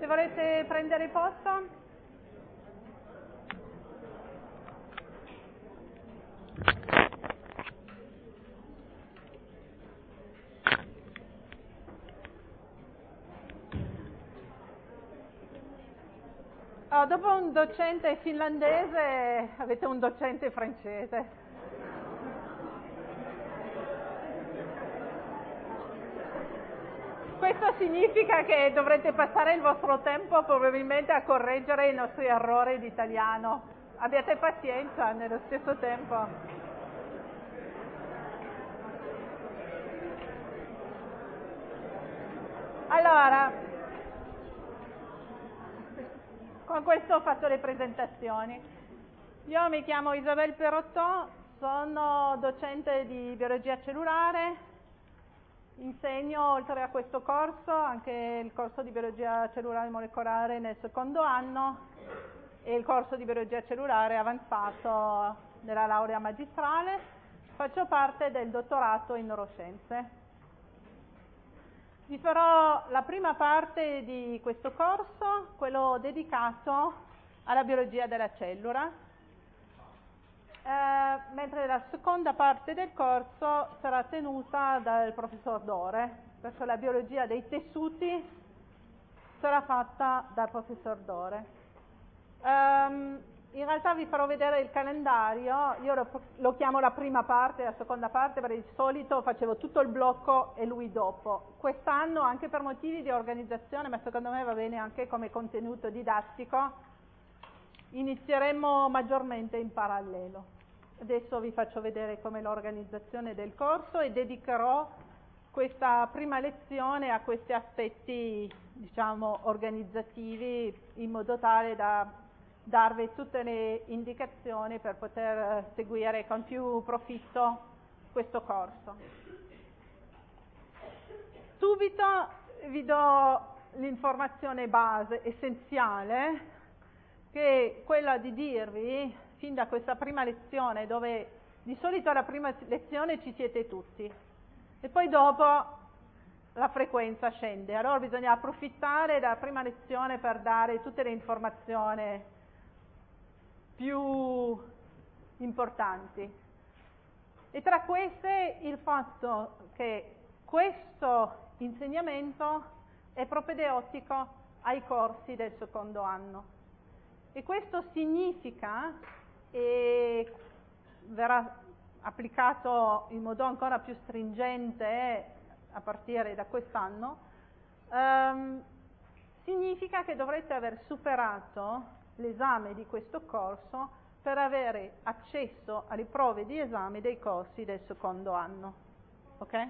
Se volete prendere posto. Dopo un docente finlandese avete un docente francese. Questo significa che dovrete passare il vostro tempo probabilmente a correggere i nostri errori di italiano. Abbiate pazienza nello stesso tempo. Allora, con questo ho fatto le presentazioni. Io mi chiamo Isabelle Perrottò, sono docente di biologia cellulare, insegno oltre a questo corso anche il corso di biologia cellulare molecolare nel secondo anno e il corso di biologia cellulare avanzato nella laurea magistrale. Faccio parte del dottorato in neuroscienze. Vi farò la prima parte di questo corso, quello dedicato alla biologia della cellula, mentre la seconda parte del corso sarà tenuta dal professor Dore, perché la biologia dei tessuti sarà fatta dal professor Dore. In realtà vi farò vedere il calendario, io lo chiamo la prima parte e la seconda parte perché di solito facevo tutto il blocco e lui dopo. Quest'anno, anche per motivi di organizzazione, ma secondo me va bene anche come contenuto didattico, inizieremo maggiormente in parallelo. Adesso vi faccio vedere com'è l'organizzazione del corso e dedicherò questa prima lezione a questi aspetti, diciamo, organizzativi, in modo tale da darvi tutte le indicazioni per poter seguire con più profitto questo corso. Subito vi do l'informazione base essenziale, che è quella di dirvi, fin da questa prima lezione, dove di solito alla prima lezione ci siete tutti, e poi dopo la frequenza scende, allora bisogna approfittare della prima lezione per dare tutte le informazioni più importanti. E tra queste il fatto che questo insegnamento è propedeutico ai corsi del secondo anno. E questo significa, e verrà applicato in modo ancora più stringente a partire da quest'anno, significa che dovrete aver superato l'esame di questo corso per avere accesso alle prove di esame dei corsi del secondo anno. Ok?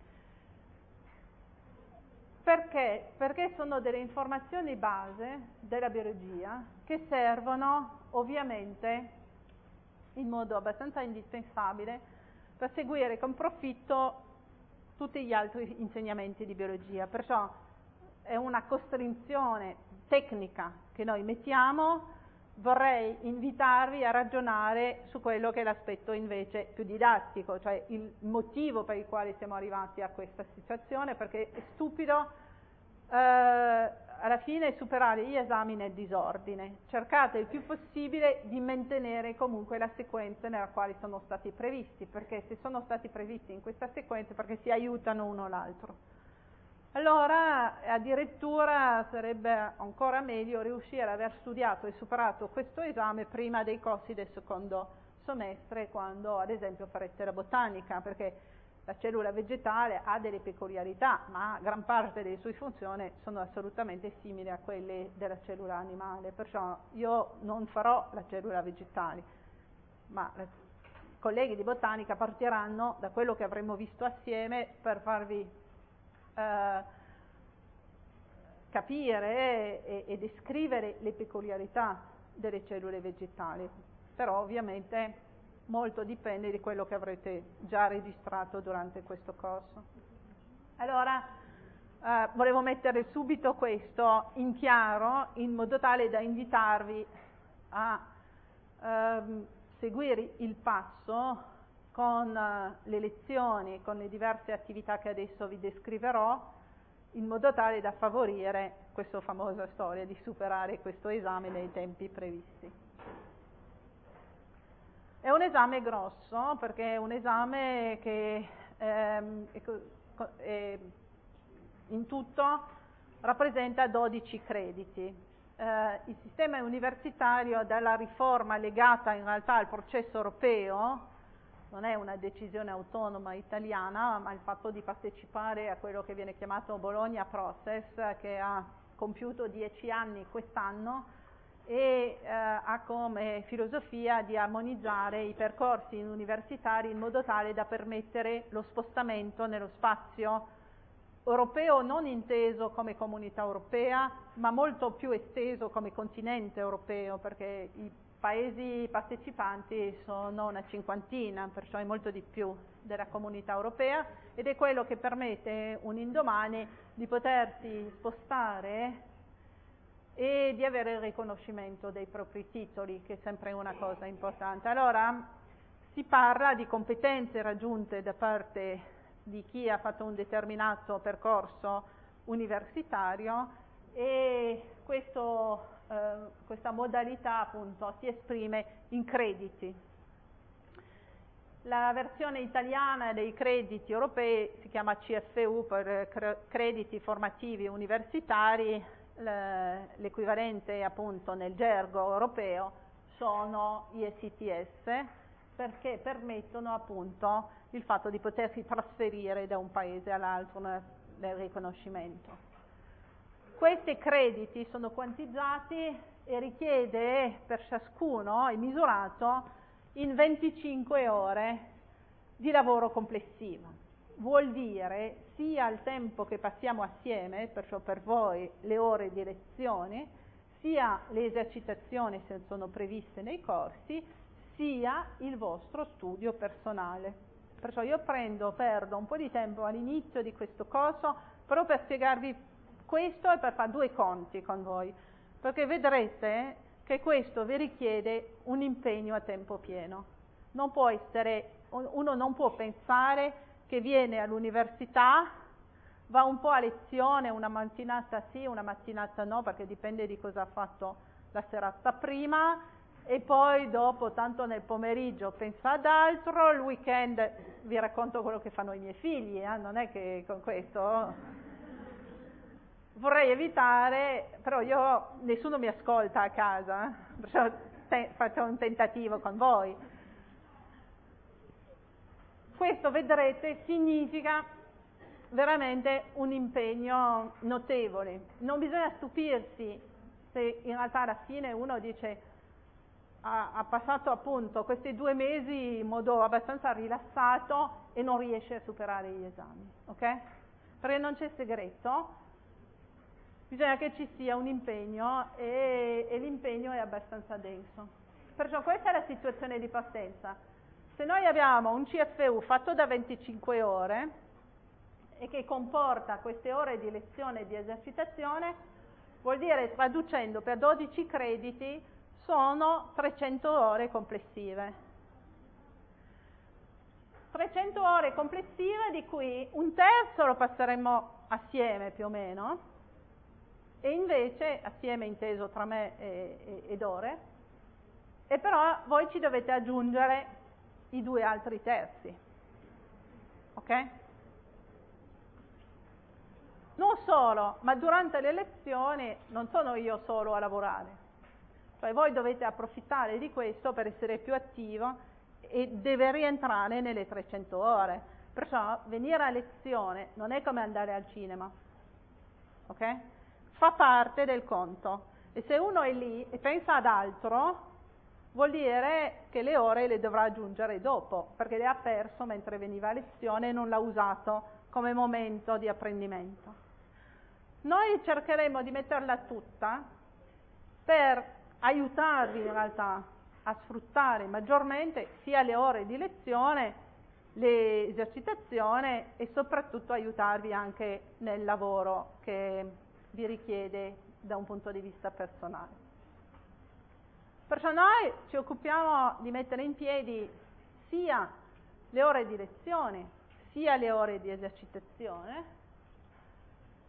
Perché? Perché sono delle informazioni base della biologia che servono ovviamente in modo abbastanza indispensabile per seguire con profitto tutti gli altri insegnamenti di biologia. Perciò è una costrizione tecnica che noi mettiamo. Vorrei invitarvi a ragionare su quello che è l'aspetto invece più didattico, cioè il motivo per il quale siamo arrivati a questa situazione, perché è stupido alla fine superare gli esami nel disordine. Cercate il più possibile di mantenere comunque la sequenza nella quale sono stati previsti, perché se sono stati previsti in questa sequenza perché si aiutano uno l'altro. Allora addirittura sarebbe ancora meglio riuscire ad aver studiato e superato questo esame prima dei corsi del secondo semestre, quando ad esempio farete la botanica, perché la cellula vegetale ha delle peculiarità, ma gran parte delle sue funzioni sono assolutamente simili a quelle della cellula animale, perciò io non farò la cellula vegetale, ma i colleghi di botanica partiranno da quello che avremo visto assieme per farvi capire e descrivere le peculiarità delle cellule vegetali, però ovviamente molto dipende di quello che avrete già registrato durante questo corso. Allora volevo mettere subito questo in chiaro, in modo tale da invitarvi a seguire il passo con le lezioni, con le diverse attività che adesso vi descriverò, in modo tale da favorire questa famosa storia di superare questo esame nei tempi previsti. È un esame grosso perché è un esame che in tutto rappresenta 12 crediti. Il sistema universitario dalla riforma legata in realtà al processo europeo, non è una decisione autonoma italiana, ma il fatto di partecipare a quello che viene chiamato Bologna Process, che ha compiuto 10 anni quest'anno e ha come filosofia di armonizzare i percorsi universitari in modo tale da permettere lo spostamento nello spazio europeo, non inteso come comunità europea, ma molto più esteso come continente europeo, perché i paesi partecipanti sono una cinquantina, perciò è molto di più della comunità europea, ed è quello che permette un indomani di potersi spostare e di avere il riconoscimento dei propri titoli, che è sempre una cosa importante. Allora si parla di competenze raggiunte da parte di chi ha fatto un determinato percorso universitario e questa modalità appunto si esprime in crediti. La versione italiana dei crediti europei si chiama CFU, per crediti formativi universitari, l'equivalente appunto nel gergo europeo sono gli ECTS, perché permettono appunto il fatto di potersi trasferire da un paese all'altro nel riconoscimento. Questi crediti sono quantizzati e richiede per ciascuno, è misurato in 25 ore di lavoro complessivo. Vuol dire sia il tempo che passiamo assieme, perciò per voi le ore di lezione, sia le esercitazioni se sono previste nei corsi, sia il vostro studio personale. Perciò io perdo un po' di tempo all'inizio di questo corso proprio per spiegarvi questo e per fare due conti con voi, perché vedrete che questo vi richiede un impegno a tempo pieno. Non può essere, uno non può pensare che viene all'università, va un po' a lezione, una mattinata sì, una mattinata no, perché dipende di cosa ha fatto la serata prima, e poi dopo, tanto nel pomeriggio, pensa ad altro, il weekend vi racconto quello che fanno i miei figli, non è che con questo vorrei evitare, però nessuno mi ascolta a casa, perciò faccio un tentativo con voi. Questo, vedrete, significa veramente un impegno notevole. Non bisogna stupirsi se in realtà alla fine uno dice ha passato appunto questi 2 mesi in modo abbastanza rilassato e non riesce a superare gli esami, ok? Perché non c'è segreto, bisogna che ci sia un impegno e l'impegno è abbastanza denso. Perciò questa è la situazione di partenza. Se noi abbiamo un CFU fatto da 25 ore e che comporta queste ore di lezione e di esercitazione, vuol dire, traducendo per 12 crediti, sono 300 ore complessive. 300 ore complessive di cui un terzo lo passeremo assieme più o meno, e invece, assieme inteso tra me ed ore, e però voi ci dovete aggiungere i 2 altri terzi, ok? Non solo, ma durante le lezioni non sono io solo a lavorare, cioè voi dovete approfittare di questo per essere più attivo e deve rientrare nelle 300 ore, perciò venire a lezione non è come andare al cinema, ok? Fa parte del conto, e se uno è lì e pensa ad altro vuol dire che le ore le dovrà aggiungere dopo, perché le ha perso mentre veniva a lezione e non l'ha usato come momento di apprendimento. Noi cercheremo di metterla tutta per aiutarvi in realtà a sfruttare maggiormente sia le ore di lezione, le esercitazioni e soprattutto aiutarvi anche nel lavoro che vi richiede da un punto di vista personale. Perciò noi ci occupiamo di mettere in piedi sia le ore di lezione sia le ore di esercitazione,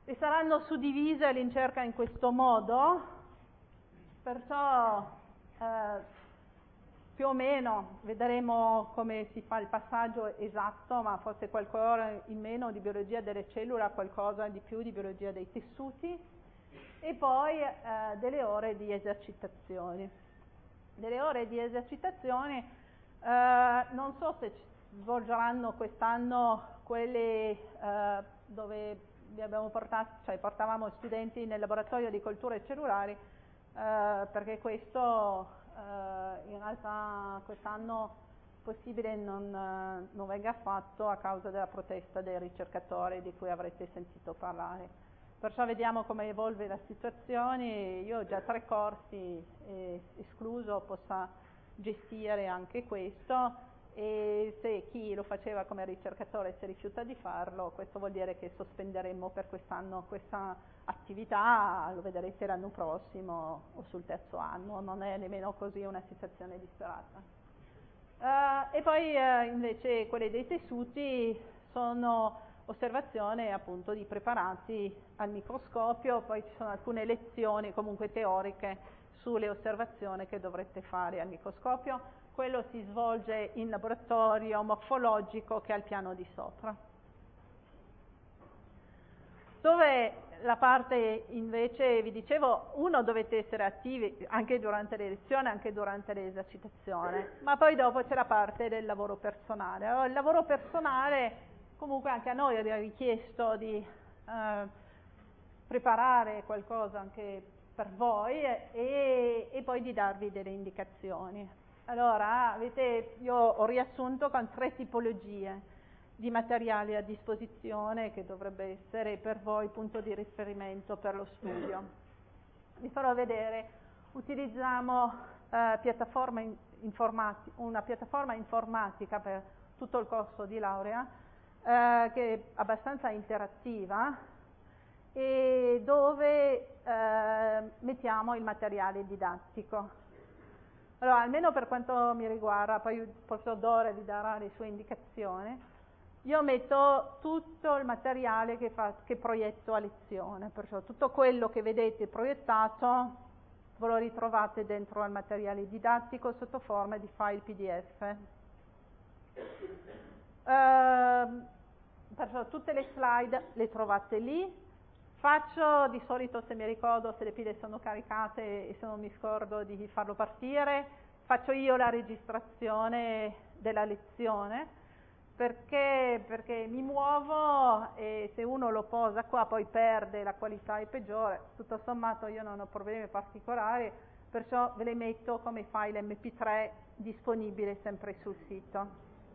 e saranno suddivise all'incirca in questo modo, perciò più o meno vedremo come si fa il passaggio esatto, ma forse qualcosa in meno di biologia delle cellule, qualcosa di più di biologia dei tessuti, e poi delle ore di esercitazioni. Delle ore di esercitazioni, non so se svolgeranno quest'anno quelle dove vi abbiamo portavamo studenti nel laboratorio di colture cellulari, perché questo in realtà quest'anno possibile non venga fatto a causa della protesta dei ricercatori di cui avrete sentito parlare. Perciò vediamo come evolve la situazione. Io ho già 3 corsi, escluso possa gestire anche questo, e se chi lo faceva come ricercatore si rifiuta di farlo, questo vuol dire che sospenderemo per quest'anno questa attività, lo vedrete l'anno prossimo o sul terzo anno, non è nemmeno così una situazione disperata. E poi invece quelle dei tessuti sono osservazione appunto di preparati al microscopio, poi ci sono alcune lezioni comunque teoriche sulle osservazioni che dovrete fare al microscopio. Quello si svolge in laboratorio morfologico che è al piano di sopra. Dove la parte invece, vi dicevo, uno dovete essere attivi anche durante le lezioni, anche durante l'esercitazione, ma poi dopo c'è la parte del lavoro personale. Allora, il lavoro personale comunque anche a noi era richiesto di preparare qualcosa anche per voi e poi di darvi delle indicazioni. Allora, io ho riassunto con 3 tipologie di materiali a disposizione che dovrebbe essere per voi punto di riferimento per lo studio. Vi farò vedere, utilizziamo una piattaforma informatica per tutto il corso di laurea, che è abbastanza interattiva e dove mettiamo il materiale didattico. Allora, almeno per quanto mi riguarda, poi il professor Dore vi darà le sue indicazioni, io metto tutto il materiale che proietto a lezione, perciò tutto quello che vedete proiettato ve lo ritrovate dentro al materiale didattico sotto forma di file PDF. Perciò tutte le slide le trovate lì. Faccio di solito, se mi ricordo, se le pile sono caricate e se non mi scordo di farlo partire, faccio io la registrazione della lezione, perché mi muovo e se uno lo posa qua poi perde, la qualità è peggiore. Tutto sommato io non ho problemi particolari, perciò ve le metto come file MP3 disponibile sempre sul sito.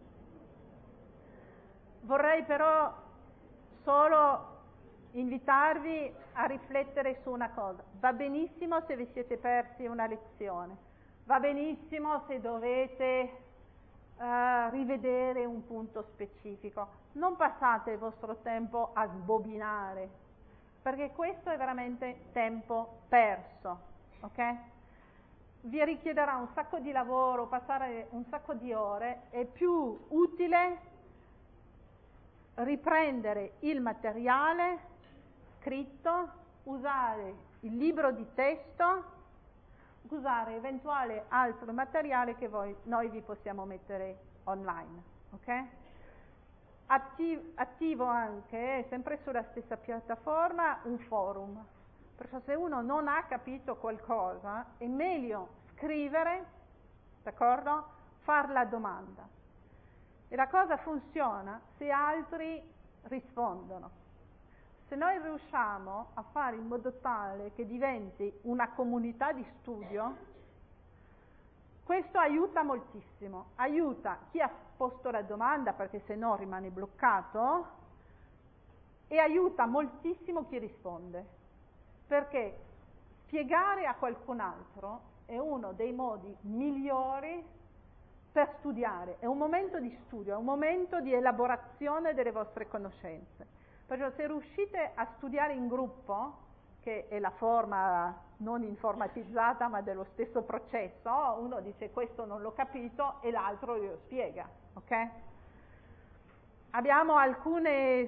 Vorrei però solo invitarvi a riflettere su una cosa. Va benissimo se vi siete persi una lezione, va benissimo se dovete rivedere un punto specifico. Non passate il vostro tempo a sbobinare, perché questo è veramente tempo perso, ok? Vi richiederà un sacco di lavoro, passare un sacco di ore. È più utile riprendere il materiale scritto, usare il libro di testo, usare eventuale altro materiale che noi vi possiamo mettere online, ok? Attivo anche, sempre sulla stessa piattaforma, un forum, perché se uno non ha capito qualcosa è meglio scrivere, d'accordo? Far la domanda. E la cosa funziona se altri rispondono. Se noi riusciamo a fare in modo tale che diventi una comunità di studio, questo aiuta moltissimo, aiuta chi ha posto la domanda perché se no rimane bloccato e aiuta moltissimo chi risponde, perché spiegare a qualcun altro è uno dei modi migliori per studiare, è un momento di studio, è un momento di elaborazione delle vostre conoscenze. Perciò se riuscite a studiare in gruppo, che è la forma non informatizzata ma dello stesso processo, uno dice questo non l'ho capito e l'altro glielo spiega, ok? Abbiamo alcune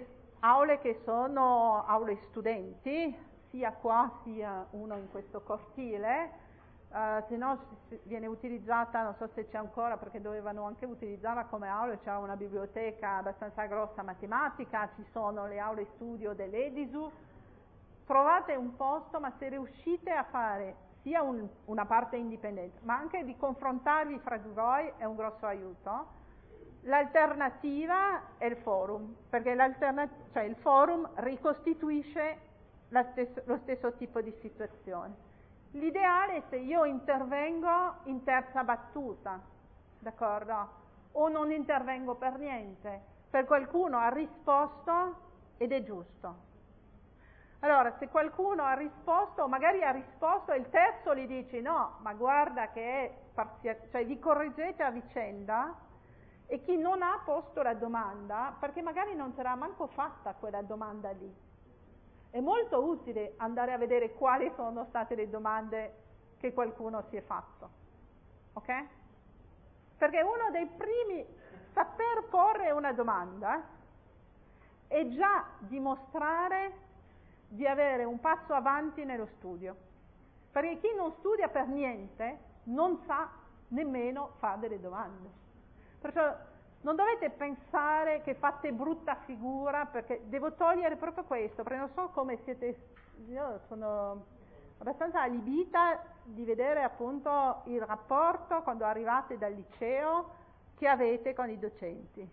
aule che sono aule studenti, sia qua sia uno in questo cortile, se no viene utilizzata, non so se c'è ancora perché dovevano anche utilizzarla come aula, c'è una biblioteca abbastanza grossa matematica, ci sono le aule studio dell'Edisu, trovate un posto, ma se riuscite a fare sia una parte indipendente, ma anche di confrontarvi fra di voi è un grosso aiuto. L'alternativa è il forum, perché il forum ricostituisce lo stesso tipo di situazione. L'ideale è se io intervengo in terza battuta, d'accordo? O non intervengo per niente, per qualcuno ha risposto ed è giusto. Allora, se qualcuno ha risposto, magari ha risposto e il terzo gli dice no, ma guarda che è parziale, cioè vi correggete a vicenda, e chi non ha posto la domanda, perché magari non sarà manco fatta quella domanda lì. È molto utile andare a vedere quali sono state le domande che qualcuno si è fatto, ok? Perché uno dei primi, saper porre una domanda è già dimostrare di avere un passo avanti nello studio, perché chi non studia per niente non sa nemmeno fare delle domande. Perciò non dovete pensare che fate brutta figura, perché devo togliere proprio questo, perché non so come siete, io sono abbastanza allibita di vedere appunto il rapporto quando arrivate dal liceo che avete con i docenti.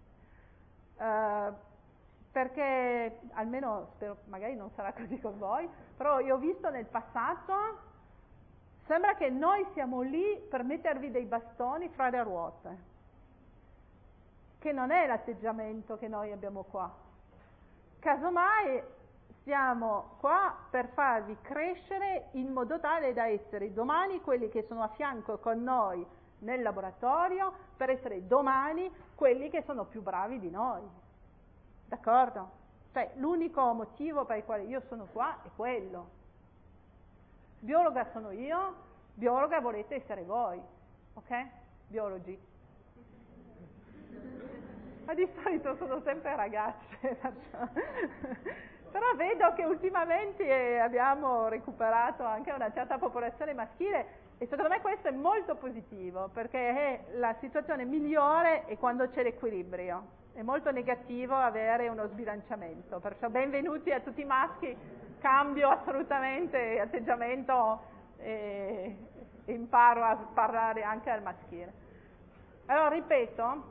Perché almeno spero, magari non sarà così con voi, però io ho visto nel passato, sembra che noi siamo lì per mettervi dei bastoni fra le ruote, che non è l'atteggiamento che noi abbiamo qua. Casomai siamo qua per farvi crescere in modo tale da essere domani quelli che sono a fianco con noi nel laboratorio, per essere domani quelli che sono più bravi di noi. D'accordo? Cioè, l'unico motivo per il quale io sono qua è quello. Biologa sono io, biologa volete essere voi, ok? Biologi. Ma di solito sono sempre ragazze, però vedo che ultimamente abbiamo recuperato anche una certa popolazione maschile e secondo me questo è molto positivo, perché è la situazione migliore è quando c'è l'equilibrio. È molto negativo avere uno sbilanciamento, perciò benvenuti a tutti i maschi, cambio assolutamente atteggiamento e imparo a parlare anche al maschile. Allora ripeto,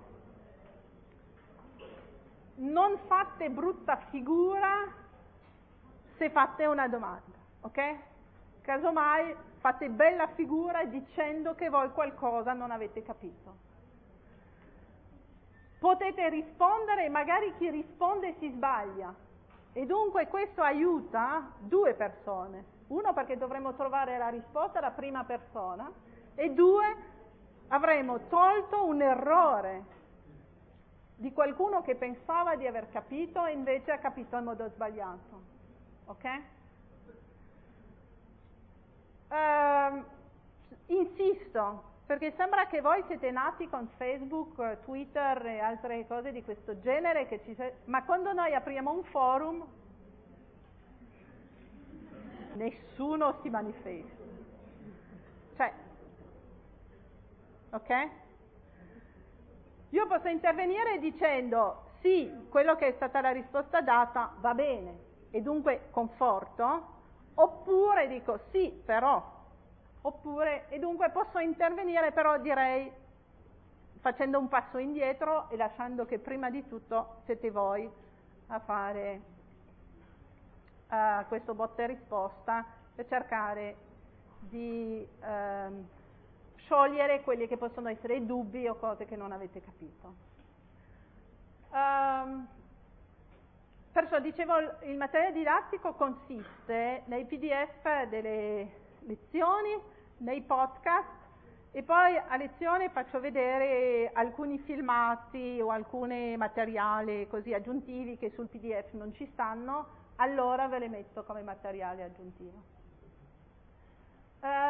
non fate brutta figura se fate una domanda, ok? Casomai fate bella figura dicendo che voi qualcosa non avete capito. Potete rispondere e magari chi risponde si sbaglia e dunque questo aiuta due persone. Uno, perché dovremo trovare la risposta alla prima persona, e due, avremo tolto un errore di qualcuno che pensava di aver capito e invece ha capito in modo sbagliato. Ok? Insisto, perché sembra che voi siete nati con Facebook, Twitter e altre cose di questo genere, ma quando noi apriamo un forum nessuno si manifesta. Cioè, ok? Io posso intervenire dicendo sì, quello che è stata la risposta data va bene e dunque conforto, oppure dico sì, però, oppure, e dunque posso intervenire, però direi facendo un passo indietro e lasciando che prima di tutto siete voi a fare questo botta e risposta per cercare di sciogliere quelli che possono essere dubbi o cose che non avete capito. Perciò dicevo, il materiale didattico consiste nei PDF delle lezioni, nei podcast, e poi a lezione faccio vedere alcuni filmati o alcuni materiali così aggiuntivi che sul PDF non ci stanno, allora ve le metto come materiale aggiuntivo.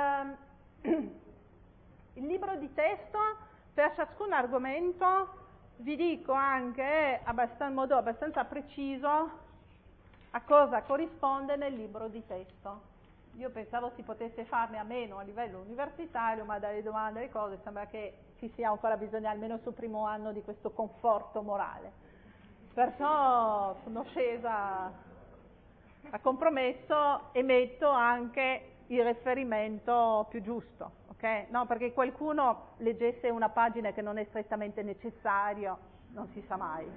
Il libro di testo per ciascun argomento vi dico anche in modo abbastanza preciso a cosa corrisponde nel libro di testo. Io pensavo si potesse farne a meno a livello universitario, ma dalle domande e le cose sembra che ci sia ancora bisogno, almeno sul primo anno, di questo conforto morale. Perciò sono scesa a compromesso e metto anche il riferimento più giusto, ok? No, perché qualcuno leggesse una pagina che non è strettamente necessario, non si sa mai.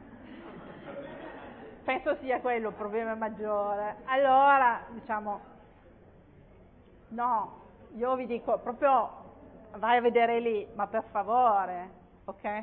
Penso sia quello il problema maggiore. Allora, diciamo, no, io vi dico proprio vai a vedere lì, ma per favore, ok?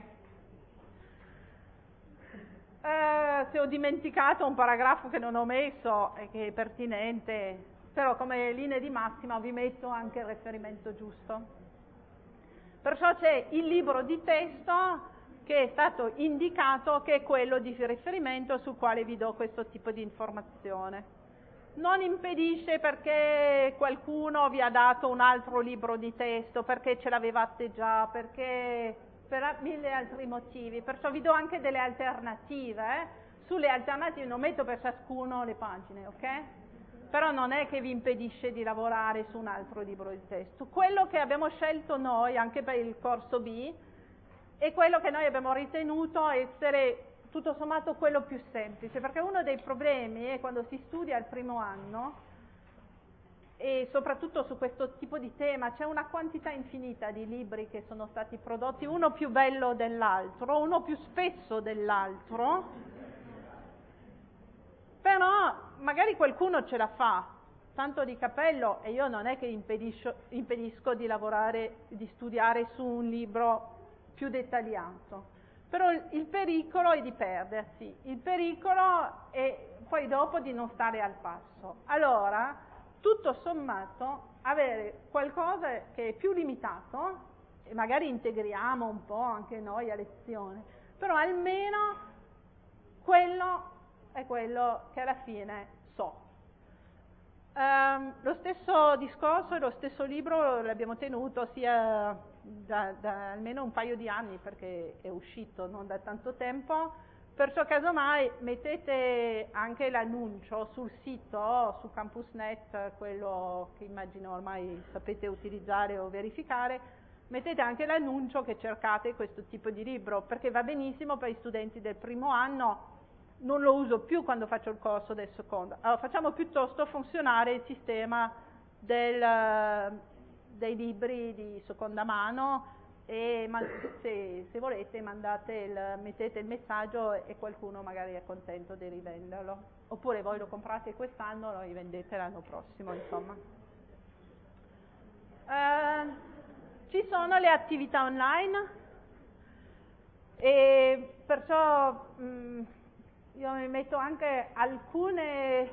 Se ho dimenticato un paragrafo che non ho messo e che è pertinente, però come linea di massima vi metto anche il riferimento giusto. Perciò c'è il libro di testo che è stato indicato, che è quello di riferimento sul quale vi do questo tipo di informazione. Non impedisce perché qualcuno vi ha dato un altro libro di testo, perché ce l'avevate già, perché per mille altri motivi, perciò vi do anche delle alternative. Sulle alternative non metto per ciascuno le pagine, ok? Però non è che vi impedisce di lavorare su un altro libro di testo. Quello che abbiamo scelto noi anche per il corso B è quello che noi abbiamo ritenuto essere tutto sommato quello più semplice, perché uno dei problemi è quando si studia il primo anno, e soprattutto su questo tipo di tema c'è una quantità infinita di libri che sono stati prodotti, uno più bello dell'altro, uno più spesso dell'altro, però magari qualcuno ce la fa, tanto di cappello, e io non è che impedisco di lavorare, di studiare su un libro più dettagliato, però il pericolo è di perdersi, il pericolo è poi dopo di non stare al passo. Allora, tutto sommato, avere qualcosa che è più limitato, e magari integriamo un po' anche noi a lezione, però almeno quello è quello che alla fine so. Lo stesso discorso e lo stesso libro l'abbiamo tenuto sia da almeno un paio di anni, perché è uscito non da tanto tempo, perciò casomai mettete anche l'annuncio sul sito, su Campusnet, quello che immagino ormai sapete utilizzare o verificare, mettete anche l'annuncio che cercate questo tipo di libro, perché va benissimo per gli studenti del primo anno. Non lo uso più quando faccio il corso del secondo. Allora facciamo piuttosto funzionare il sistema dei libri di seconda mano, e se volete mettete il messaggio e qualcuno magari è contento di rivenderlo, oppure voi lo comprate quest'anno e lo rivendete l'anno prossimo, insomma. Ci sono le attività online e perciò io mi metto anche alcune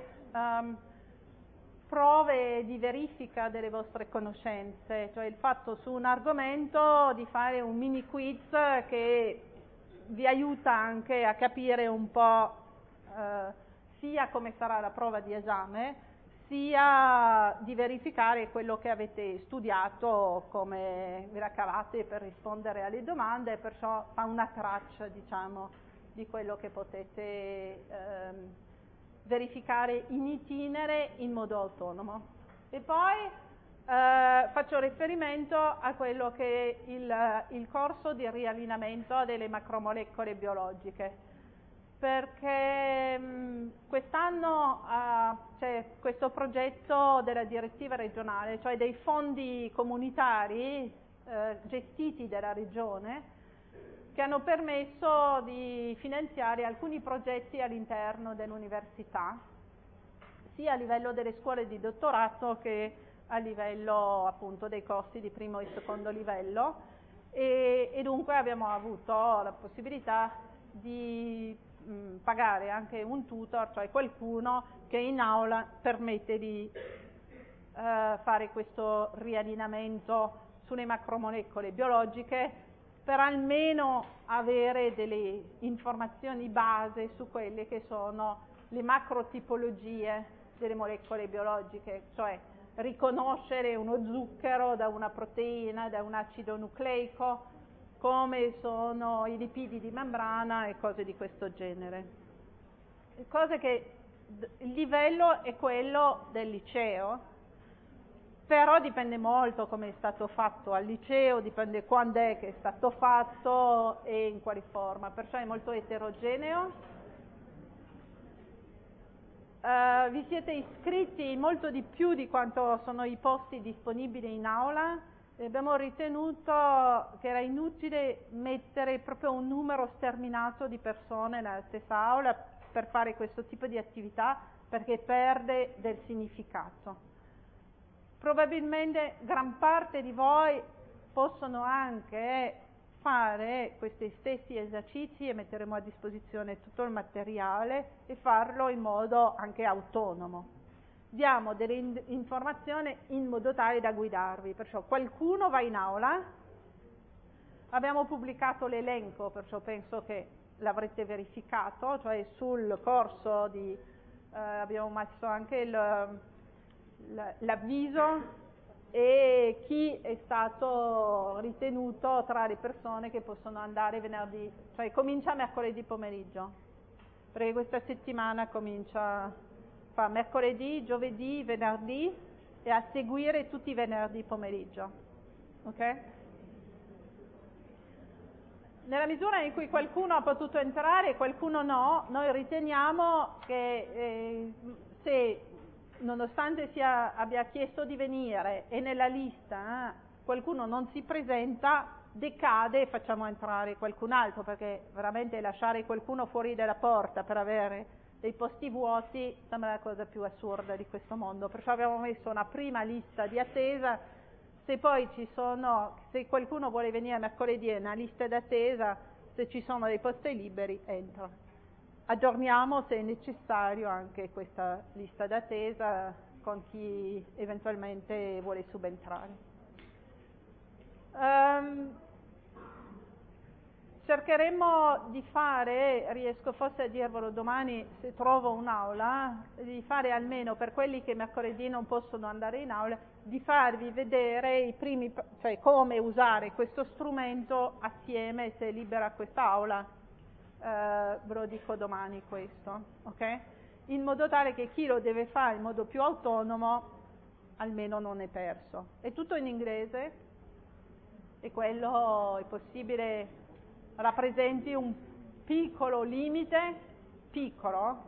prove di verifica delle vostre conoscenze, cioè il fatto su un argomento di fare un mini quiz che vi aiuta anche a capire un po' sia come sarà la prova di esame, sia di verificare quello che avete studiato, come ve la cavate per rispondere alle domande, perciò fa una traccia, diciamo, di quello che potete verificare in itinere in modo autonomo. E poi faccio riferimento a quello che è il corso di riallineamento delle macromolecole biologiche, perché quest'anno c'è questo progetto della direttiva regionale, cioè dei fondi comunitari gestiti dalla regione, che hanno permesso di finanziare alcuni progetti all'interno dell'università, sia a livello delle scuole di dottorato che a livello appunto dei corsi di primo e secondo livello, e dunque abbiamo avuto la possibilità di pagare anche un tutor, cioè qualcuno che in aula permette di fare questo riallineamento sulle macromolecole biologiche, per almeno avere delle informazioni base su quelle che sono le macrotipologie delle molecole biologiche, cioè riconoscere uno zucchero da una proteina, da un acido nucleico, come sono i lipidi di membrana e cose di questo genere. Cose che il livello è quello del liceo, però dipende molto come è stato fatto al liceo, dipende quando è che è stato fatto e in quale forma, perciò è molto eterogeneo. Vi siete iscritti molto di più di quanto sono i posti disponibili in aula e abbiamo ritenuto che era inutile mettere proprio un numero sterminato di persone nella stessa aula per fare questo tipo di attività, perché perde del significato. Probabilmente gran parte di voi possono anche fare questi stessi esercizi e metteremo a disposizione tutto il materiale e farlo in modo anche autonomo. Diamo delle informazioni in modo tale da guidarvi, perciò qualcuno va in aula, abbiamo pubblicato l'elenco, perciò penso che l'avrete verificato, cioè sul corso abbiamo messo anche l'avviso e chi è stato ritenuto tra le persone che possono andare venerdì, cioè comincia mercoledì pomeriggio, perché questa settimana fa mercoledì, giovedì, venerdì e a seguire tutti i venerdì pomeriggio, ok? Nella misura in cui qualcuno ha potuto entrare e qualcuno no, noi riteniamo che se nonostante abbia chiesto di venire e nella lista qualcuno non si presenta, decade e facciamo entrare qualcun altro, perché veramente lasciare qualcuno fuori dalla porta per avere dei posti vuoti sembra la cosa più assurda di questo mondo, perciò abbiamo messo una prima lista di attesa. Se poi se qualcuno vuole venire mercoledì è una lista d'attesa, se ci sono dei posti liberi entra. Aggiorniamo se è necessario anche questa lista d'attesa con chi eventualmente vuole subentrare. Cercheremo di fare, riesco forse a dirvelo domani se trovo un'aula, di fare almeno per quelli che mercoledì non possono andare in aula, di farvi vedere cioè come usare questo strumento assieme se è libera quest'aula. Ve lo dico domani questo, ok? In modo tale che chi lo deve fare in modo più autonomo almeno non è perso. È tutto in inglese e quello è possibile rappresenti un piccolo limite, piccolo.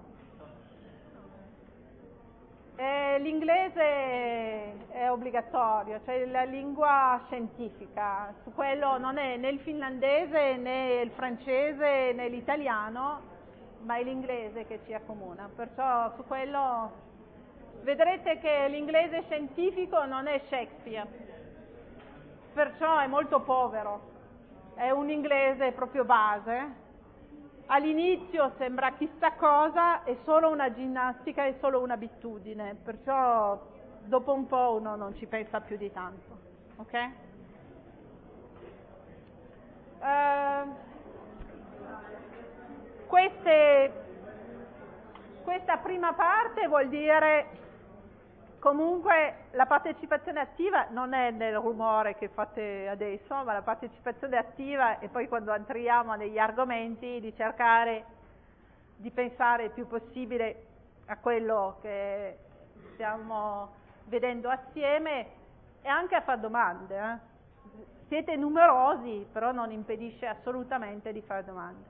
L'inglese è obbligatorio, cioè la lingua scientifica, su quello non è né il finlandese né il francese né l'italiano, ma è l'inglese che ci accomuna, perciò su quello vedrete che l'inglese scientifico non è Shakespeare, perciò è molto povero, è un inglese proprio base. All'inizio sembra chissà cosa, è solo una ginnastica, è solo un'abitudine, perciò dopo un po' uno non ci pensa più di tanto, ok? Questa prima parte vuol dire comunque la partecipazione attiva non è nel rumore che fate adesso, ma la partecipazione attiva e poi quando entriamo negli argomenti di cercare di pensare il più possibile a quello che stiamo vedendo assieme e anche a fare domande. Siete numerosi, però non impedisce assolutamente di fare domande.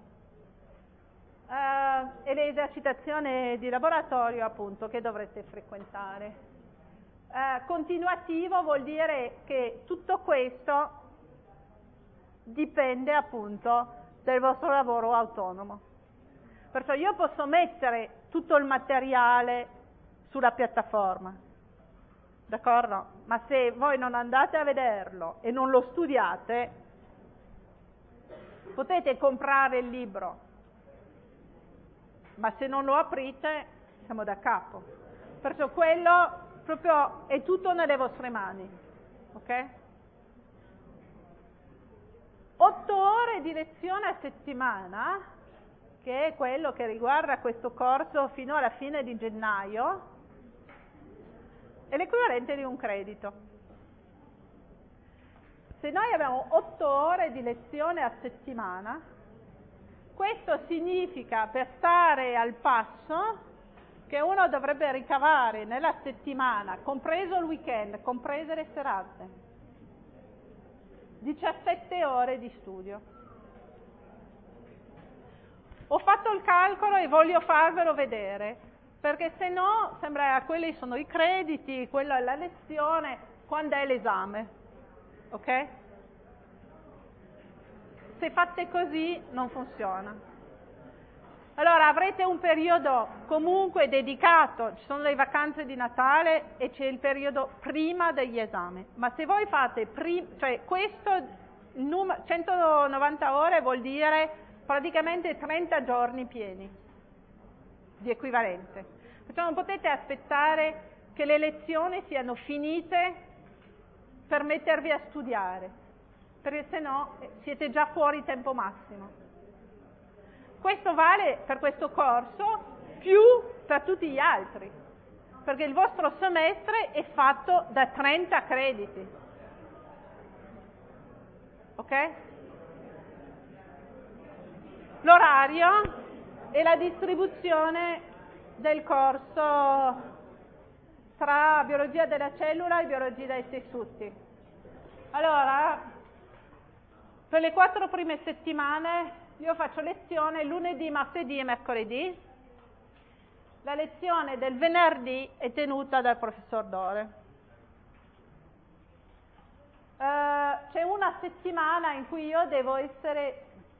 E le esercitazioni di laboratorio appunto che dovrete frequentare. Continuativo vuol dire che tutto questo dipende appunto dal vostro lavoro autonomo. Perciò io posso mettere tutto il materiale sulla piattaforma, d'accordo? Ma se voi non andate a vederlo e non lo studiate, potete comprare il libro, ma se non lo aprite siamo da capo. Perciò quello proprio è tutto nelle vostre mani, ok? 8 ore di lezione a settimana, che è quello che riguarda questo corso fino alla fine di gennaio, è l'equivalente di un credito. se noi abbiamo 8 ore di lezione a settimana, questo significa, per stare al passo, che uno dovrebbe ricavare nella settimana, compreso il weekend, comprese le serate, 17 ore di studio. Ho fatto il calcolo e voglio farvelo vedere, perché se no sembra quelli sono i crediti, quella è la lezione, quando è l'esame, ok? Se fate così non funziona. Allora avrete un periodo comunque dedicato, ci sono le vacanze di Natale e c'è il periodo prima degli esami, ma se voi fate cioè questo 190 ore vuol dire praticamente 30 giorni pieni di equivalente, perciò non potete aspettare che le lezioni siano finite per mettervi a studiare, perché sennò siete già fuori tempo massimo. Questo vale per questo corso più per tutti gli altri, perché il vostro semestre è fatto da 30 crediti. Ok? L'orario e la distribuzione del corso tra biologia della cellula e biologia dei tessuti. Allora, per le 4 prime settimane io faccio lezione lunedì, martedì e mercoledì. La lezione del venerdì è tenuta dal professor Dore. C'è una settimana in cui io devo essere...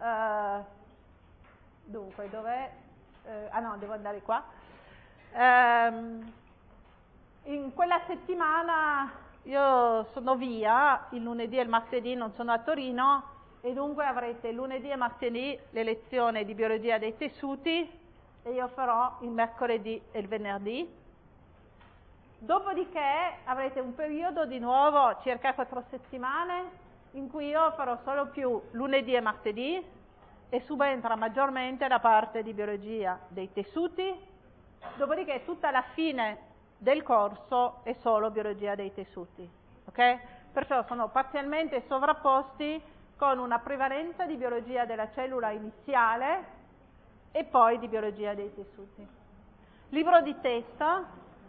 dunque, dov'è? No, devo andare qua. In quella settimana io sono via, il lunedì e il martedì non sono a Torino, e dunque avrete lunedì e martedì le lezioni di biologia dei tessuti e io farò il mercoledì e il venerdì. Dopodiché avrete un periodo di nuovo, circa 4 settimane, in cui io farò solo più lunedì e martedì e subentra maggiormente la parte di biologia dei tessuti, dopodiché tutta la fine del corso è solo biologia dei tessuti. Ok? Perciò sono parzialmente sovrapposti con una prevalenza di biologia della cellula iniziale e poi di biologia dei tessuti. Libro di testo.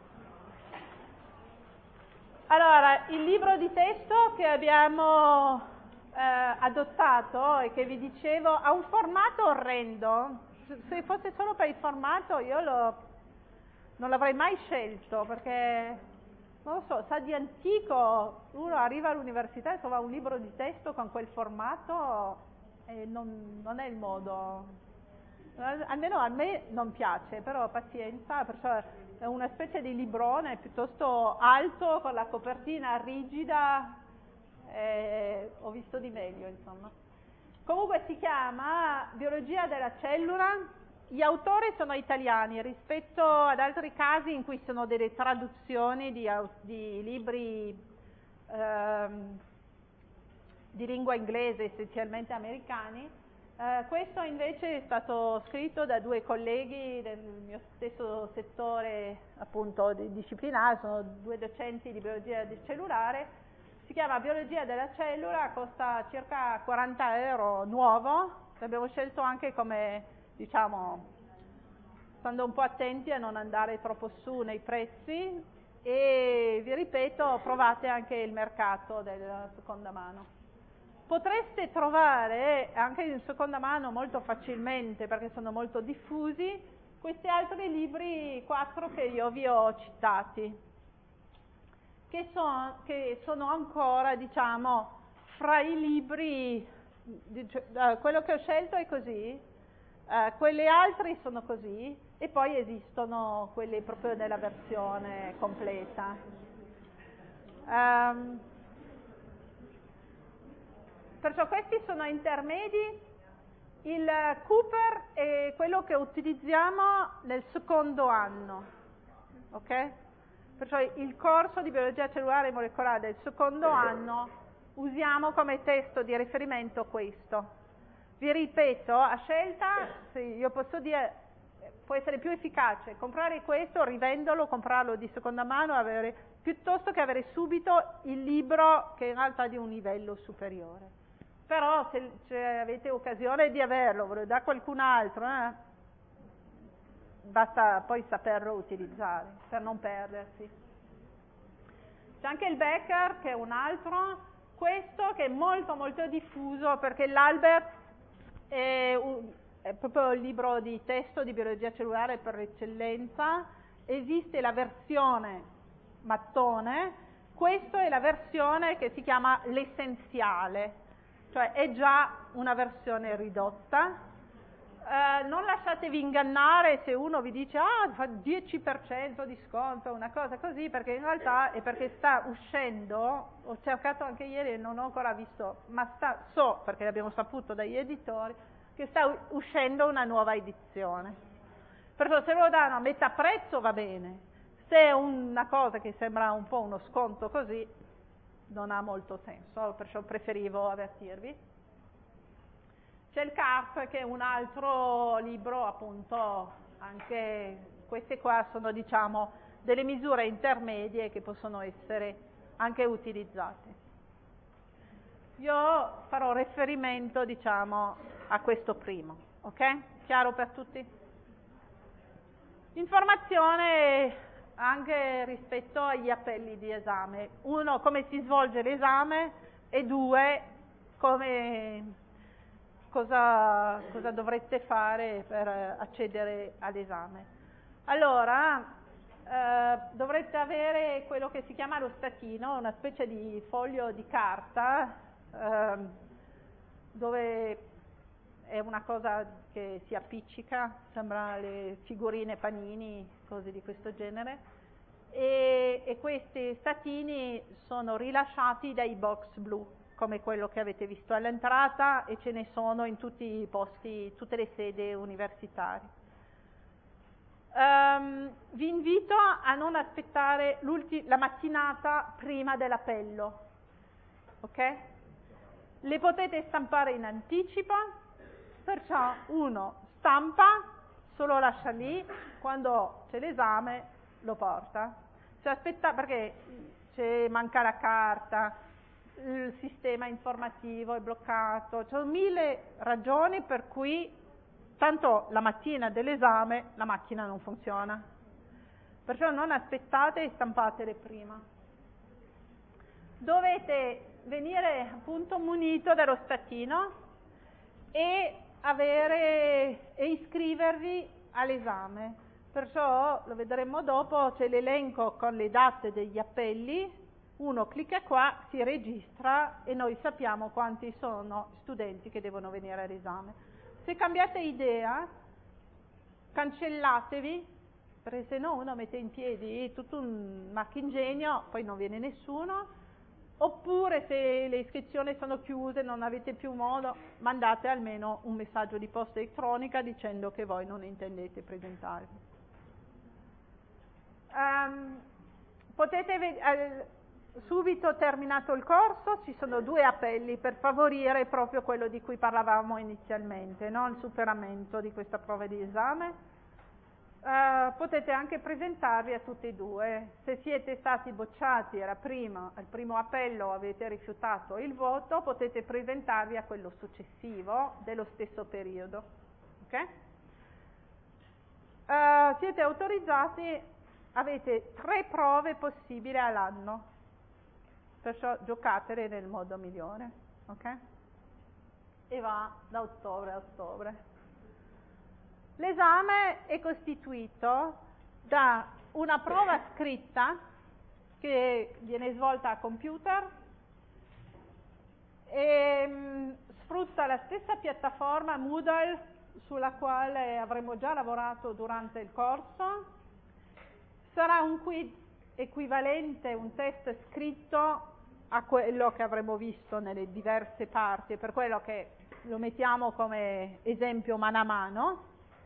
Allora, il libro di testo che abbiamo adottato e che vi dicevo ha un formato orrendo. Se fosse solo per il formato io non l'avrei mai scelto, perché non lo so, sa di antico, uno arriva all'università e trova un libro di testo con quel formato e non è il modo, almeno a me non piace, però pazienza, perciò è una specie di librone piuttosto alto con la copertina rigida, ho visto di meglio, insomma. Comunque si chiama Biologia della cellula. Gli autori sono italiani rispetto ad altri casi in cui sono delle traduzioni di libri di lingua inglese, essenzialmente americani. Questo invece è stato scritto da 2 colleghi del mio stesso settore, appunto, disciplinare, sono 2 docenti di biologia cellulare. Si chiama Biologia della cellula, costa circa 40 euro nuovo, l'abbiamo scelto anche come, diciamo, stando un po' attenti a non andare troppo su nei prezzi, e vi ripeto, provate anche il mercato della seconda mano. Potreste trovare anche in seconda mano molto facilmente, perché sono molto diffusi, questi altri libri 4 che io vi ho citati, che sono ancora, diciamo, fra i libri, quello che ho scelto è così, quelli altri sono così, e poi esistono quelli proprio della versione completa. Perciò questi sono intermedi. Il Cooper è quello che utilizziamo nel secondo anno, ok? Perciò il corso di biologia cellulare e molecolare del secondo anno usiamo come testo di riferimento questo. Vi ripeto, a scelta, io posso dire, può essere più efficace comprare questo, rivenderlo, comprarlo di seconda mano, piuttosto che avere subito il libro che in realtà è di un livello superiore. Però se avete occasione di averlo, ve lo dà qualcun altro, basta poi saperlo utilizzare per non perdersi. C'è anche il Becker, che è un altro, questo che è molto molto diffuso perché l'Albert è proprio il libro di testo di biologia cellulare per eccellenza. Esiste la versione mattone, questa è la versione che si chiama l'essenziale, cioè è già una versione ridotta. Non lasciatevi ingannare se uno vi dice fa 10% di sconto, una cosa così, perché in realtà è perché sta uscendo, ho cercato anche ieri e non ho ancora visto, ma so, perché l'abbiamo saputo dagli editori, che sta uscendo una nuova edizione. Perché se lo danno a metà prezzo va bene, se è una cosa che sembra un po' uno sconto così, non ha molto senso, perciò preferivo avvertirvi. C'è il CARP, che è un altro libro, appunto, anche queste qua sono, diciamo, delle misure intermedie che possono essere anche utilizzate. Io farò riferimento, diciamo, a questo primo, ok? Chiaro per tutti? Informazione anche rispetto agli appelli di esame. Uno, come si svolge l'esame, e due, cosa dovreste fare per accedere all'esame. Allora, dovreste avere quello che si chiama lo statino, una specie di foglio di carta, dove è una cosa che si appiccica, sembra le figurine panini, cose di questo genere, e questi statini sono rilasciati dai box blu, come quello che avete visto all'entrata, e ce ne sono in tutti i posti, tutte le sedi universitarie. Vi invito a non aspettare la mattinata prima dell'appello, ok? Le potete stampare in anticipo, perciò uno stampa, solo lascia lì, quando c'è l'esame lo porta. Se aspetta, perché manca la carta, il sistema informativo è bloccato, ci sono 1000 ragioni per cui tanto la mattina dell'esame la macchina non funziona, perciò non aspettate e stampatele prima. Dovete venire appunto munito dello statino e iscrivervi all'esame, perciò lo vedremo dopo, c'è l'elenco con le date degli appelli. Uno clicca qua, si registra e noi sappiamo quanti sono studenti che devono venire all'esame. Se cambiate idea, cancellatevi, perché se no uno mette in piedi tutto un macchinegno, poi non viene nessuno. Oppure se le iscrizioni sono chiuse, non avete più modo, mandate almeno un messaggio di posta elettronica dicendo che voi non intendete presentarvi. Subito terminato il corso ci sono 2 appelli per favorire proprio quello di cui parlavamo inizialmente, no? Il superamento di questa prova di esame. Potete anche presentarvi a tutti e 2. Se siete stati bocciati al primo appello, avete rifiutato il voto, potete presentarvi a quello successivo dello stesso periodo, ok? Siete autorizzati, avete 3 prove possibili all'anno, perciò giocatele nel modo migliore, ok? E va da ottobre a ottobre. L'esame è costituito da una prova scritta che viene svolta a computer e sfrutta la stessa piattaforma Moodle sulla quale avremo già lavorato durante il corso. Sarà un quiz equivalente, un test scritto a quello che avremo visto nelle diverse parti, è per quello che lo mettiamo come esempio mano a mano.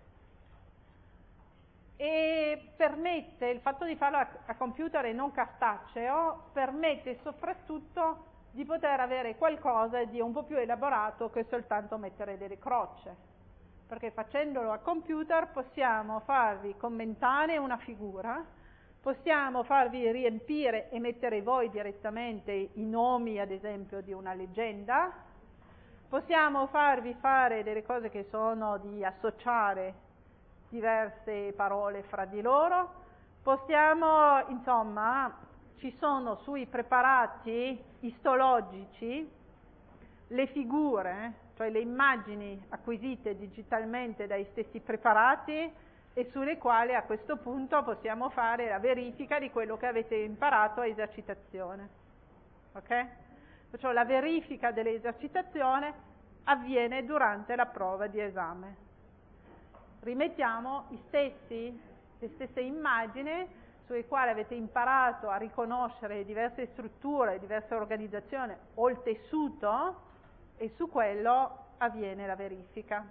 E permette, il fatto di farlo a computer e non cartaceo, permette soprattutto di poter avere qualcosa di un po' più elaborato che soltanto mettere delle croce. perché facendolo a computer possiamo farvi commentare una figura, possiamo farvi riempire e mettere voi direttamente i nomi, ad esempio, di una leggenda, possiamo farvi fare delle cose che sono di associare diverse parole fra di loro, possiamo, insomma, ci sono sui preparati istologici le figure, cioè le immagini acquisite digitalmente dai stessi preparati e sulle quali a questo punto possiamo fare la verifica di quello che avete imparato a esercitazione. Ok? Perciò la verifica dell'esercitazione avviene durante la prova di esame. Rimettiamo le stesse immagini sulle quali avete imparato a riconoscere diverse strutture, diverse organizzazioni o il tessuto, e su quello avviene la verifica.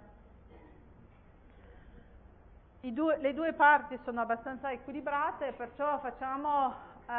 Le due parti sono abbastanza equilibrate, perciò facciamo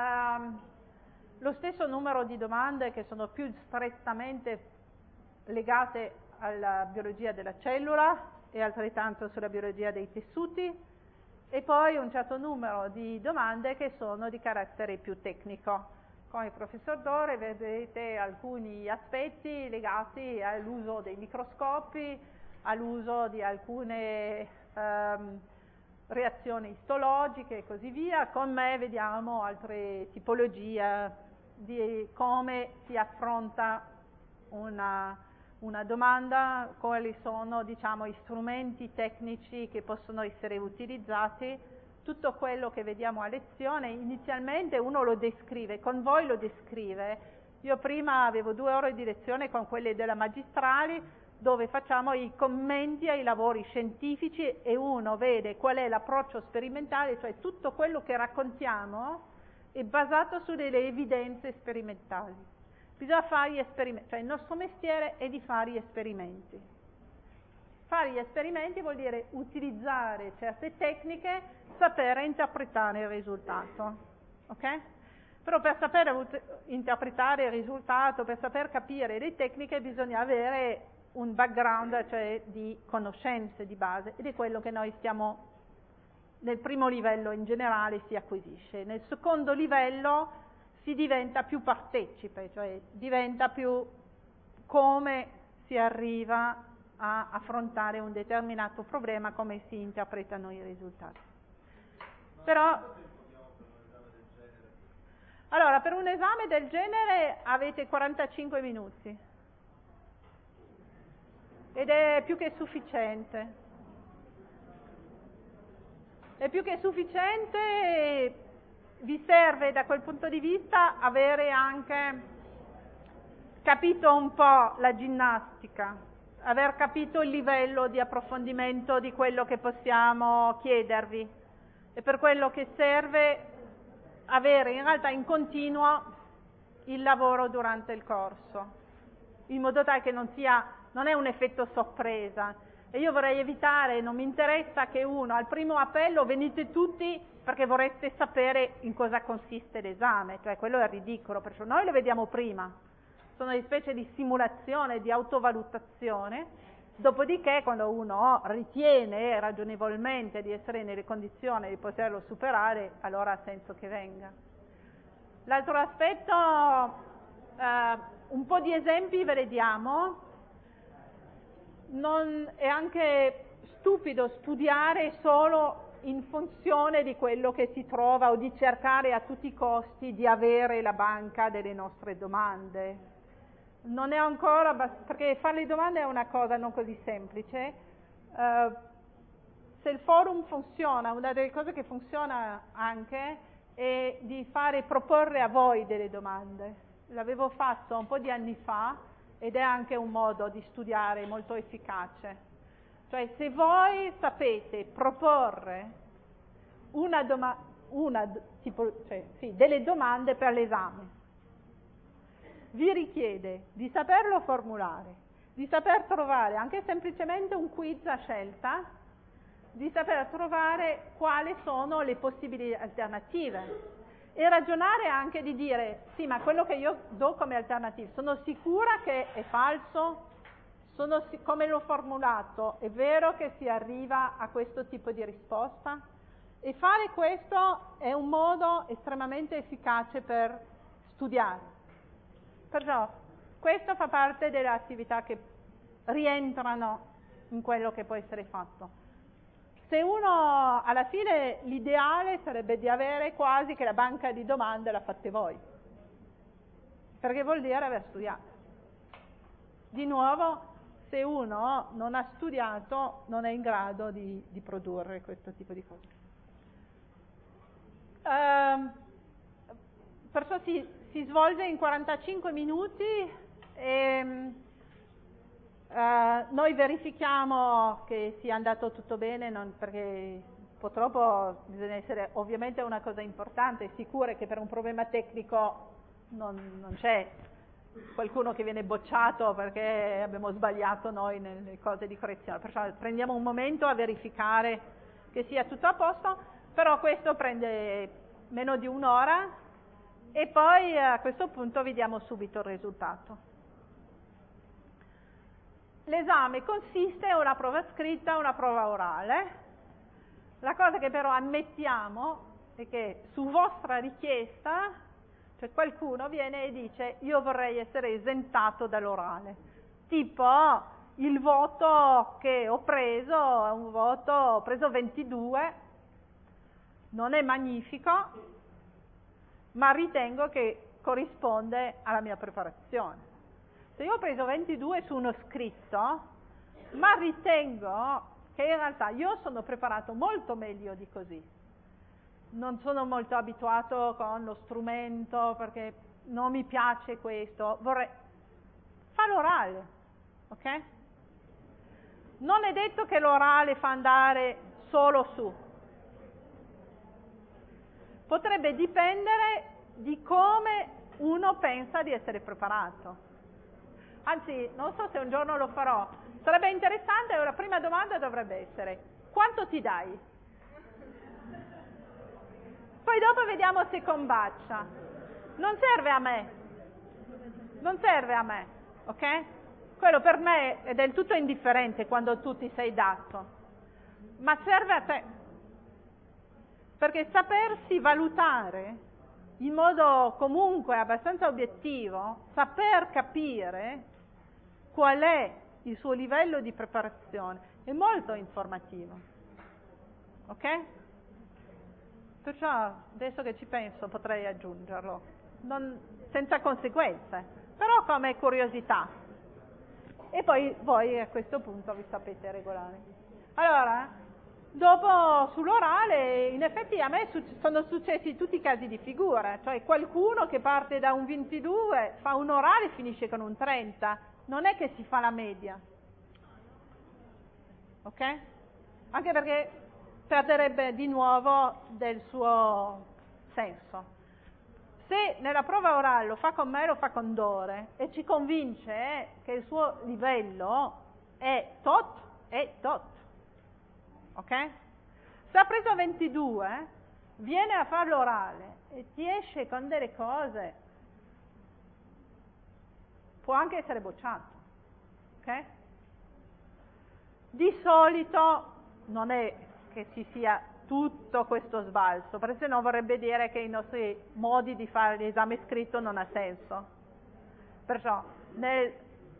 lo stesso numero di domande che sono più strettamente legate alla biologia della cellula e altrettanto sulla biologia dei tessuti, e poi un certo numero di domande che sono di carattere più tecnico. Con il professor Dore vedete alcuni aspetti legati all'uso dei microscopi, all'uso di alcune reazioni istologiche e così via. Con me vediamo altre tipologie di come si affronta una domanda, quali sono, diciamo, gli strumenti tecnici che possono essere utilizzati. Tutto quello che vediamo a lezione, inizialmente uno lo descrive, con voi lo descrive. Io prima avevo 2 ore di lezione con quelle della magistrali, dove facciamo i commenti ai lavori scientifici e uno vede qual è l'approccio sperimentale, cioè tutto quello che raccontiamo è basato su delle evidenze sperimentali. Bisogna fare gli esperimenti, cioè il nostro mestiere è di fare gli esperimenti. Fare gli esperimenti vuol dire utilizzare certe tecniche, sapere interpretare il risultato, ok? Però per saper interpretare il risultato, per saper capire le tecniche, bisogna avere un background, cioè di conoscenze di base, ed è quello che noi stiamo, nel primo livello in generale si acquisisce. Nel secondo livello si diventa più partecipe, cioè diventa più come si arriva a affrontare un determinato problema, come si interpretano i risultati. Però, allora, per un esame del genere avete 45 minuti ed è più che sufficiente. È più che sufficiente, vi serve da quel punto di vista avere anche capito un po' la ginnastica, aver capito il livello di approfondimento di quello che possiamo chiedervi, e per quello che serve avere in realtà in continuo il lavoro durante il corso, in modo tale che non è un effetto sorpresa. E io vorrei evitare, non mi interessa che uno al primo appello venite tutti perché vorreste sapere in cosa consiste l'esame, cioè quello è ridicolo, perché noi lo vediamo prima, sono delle specie di simulazione, di autovalutazione, dopodiché quando uno ritiene ragionevolmente di essere nelle condizioni di poterlo superare, allora ha senso che venga. L'altro aspetto, un po' di esempi ve le diamo. È anche stupido studiare solo in funzione di quello che si trova o di cercare a tutti i costi di avere la banca delle nostre domande. Non è ancora perché fare le domande è una cosa non così semplice. Se il forum funziona, una delle cose che funziona anche è di proporre a voi delle domande. L'avevo fatto un po' di anni fa ed è anche un modo di studiare molto efficace. Cioè, se voi sapete proporre delle domande per l'esame, vi richiede di saperlo formulare, di saper trovare anche semplicemente un quiz a scelta, di saper trovare quali sono le possibili alternative e ragionare anche di dire sì, ma quello che io do come alternativa sono sicura che è falso? come l'ho formulato, è vero che si arriva a questo tipo di risposta? E fare questo è un modo estremamente efficace per studiare. Perciò questo fa parte delle attività che rientrano in quello che può essere fatto. Se uno, alla fine, l'ideale sarebbe di avere quasi che la banca di domande la fate voi, perché vuol dire aver studiato. Di nuovo, se uno non ha studiato, non è in grado di produrre questo tipo di cose. Perciò si svolge in 45 minuti e noi verifichiamo che sia andato tutto bene, perché purtroppo bisogna essere, ovviamente è una cosa importante, sicure che per un problema tecnico non c'è qualcuno che viene bocciato perché abbiamo sbagliato noi nelle cose di correzione, perciò prendiamo un momento a verificare che sia tutto a posto, però questo prende meno di un'ora e poi a questo punto vediamo subito il risultato. L'esame consiste in una prova scritta e una prova orale. La cosa che però ammettiamo è che su vostra richiesta, cioè qualcuno viene e dice io vorrei essere esentato dall'orale, tipo il voto che ho preso è un voto, ho preso 22, non è magnifico, ma ritengo che corrisponde alla mia preparazione. Se io ho preso 22 su uno scritto, ma ritengo che in realtà io sono preparato molto meglio di così. Non sono molto abituato con lo strumento perché non mi piace questo, vorrei fa l'orale, ok? Non è detto che l'orale fa andare solo su. Potrebbe dipendere di come uno pensa di essere preparato. Anzi, non so se un giorno lo farò. Sarebbe interessante, la prima domanda dovrebbe essere: quanto ti dai? Poi dopo vediamo se combacia. Non serve a me, ok? Quello per me è del tutto indifferente quando tu ti sei dato, ma serve a te. Perché sapersi valutare in modo comunque abbastanza obiettivo, saper capire qual è il suo livello di preparazione è molto informativo, ok? Perciò adesso che ci penso potrei aggiungerlo, senza conseguenze, però come curiosità. E poi voi a questo punto vi sapete regolare. Allora, dopo sull'orale, in effetti a me sono successi tutti i casi di figura, cioè qualcuno che parte da un 22 fa un orale e finisce con un 30, non è che si fa la media, ok? Anche perché perderebbe di nuovo del suo senso. Se nella prova orale lo fa con me, lo fa con Dore e ci convince che il suo livello è tot, ok? Se ha preso 22, viene a fare l'orale e ti esce con delle cose, può anche essere bocciato, ok? Di solito non è che ci sia tutto questo sbalzo, perché se no vorrebbe dire che i nostri modi di fare l'esame scritto non ha senso. Perciò nel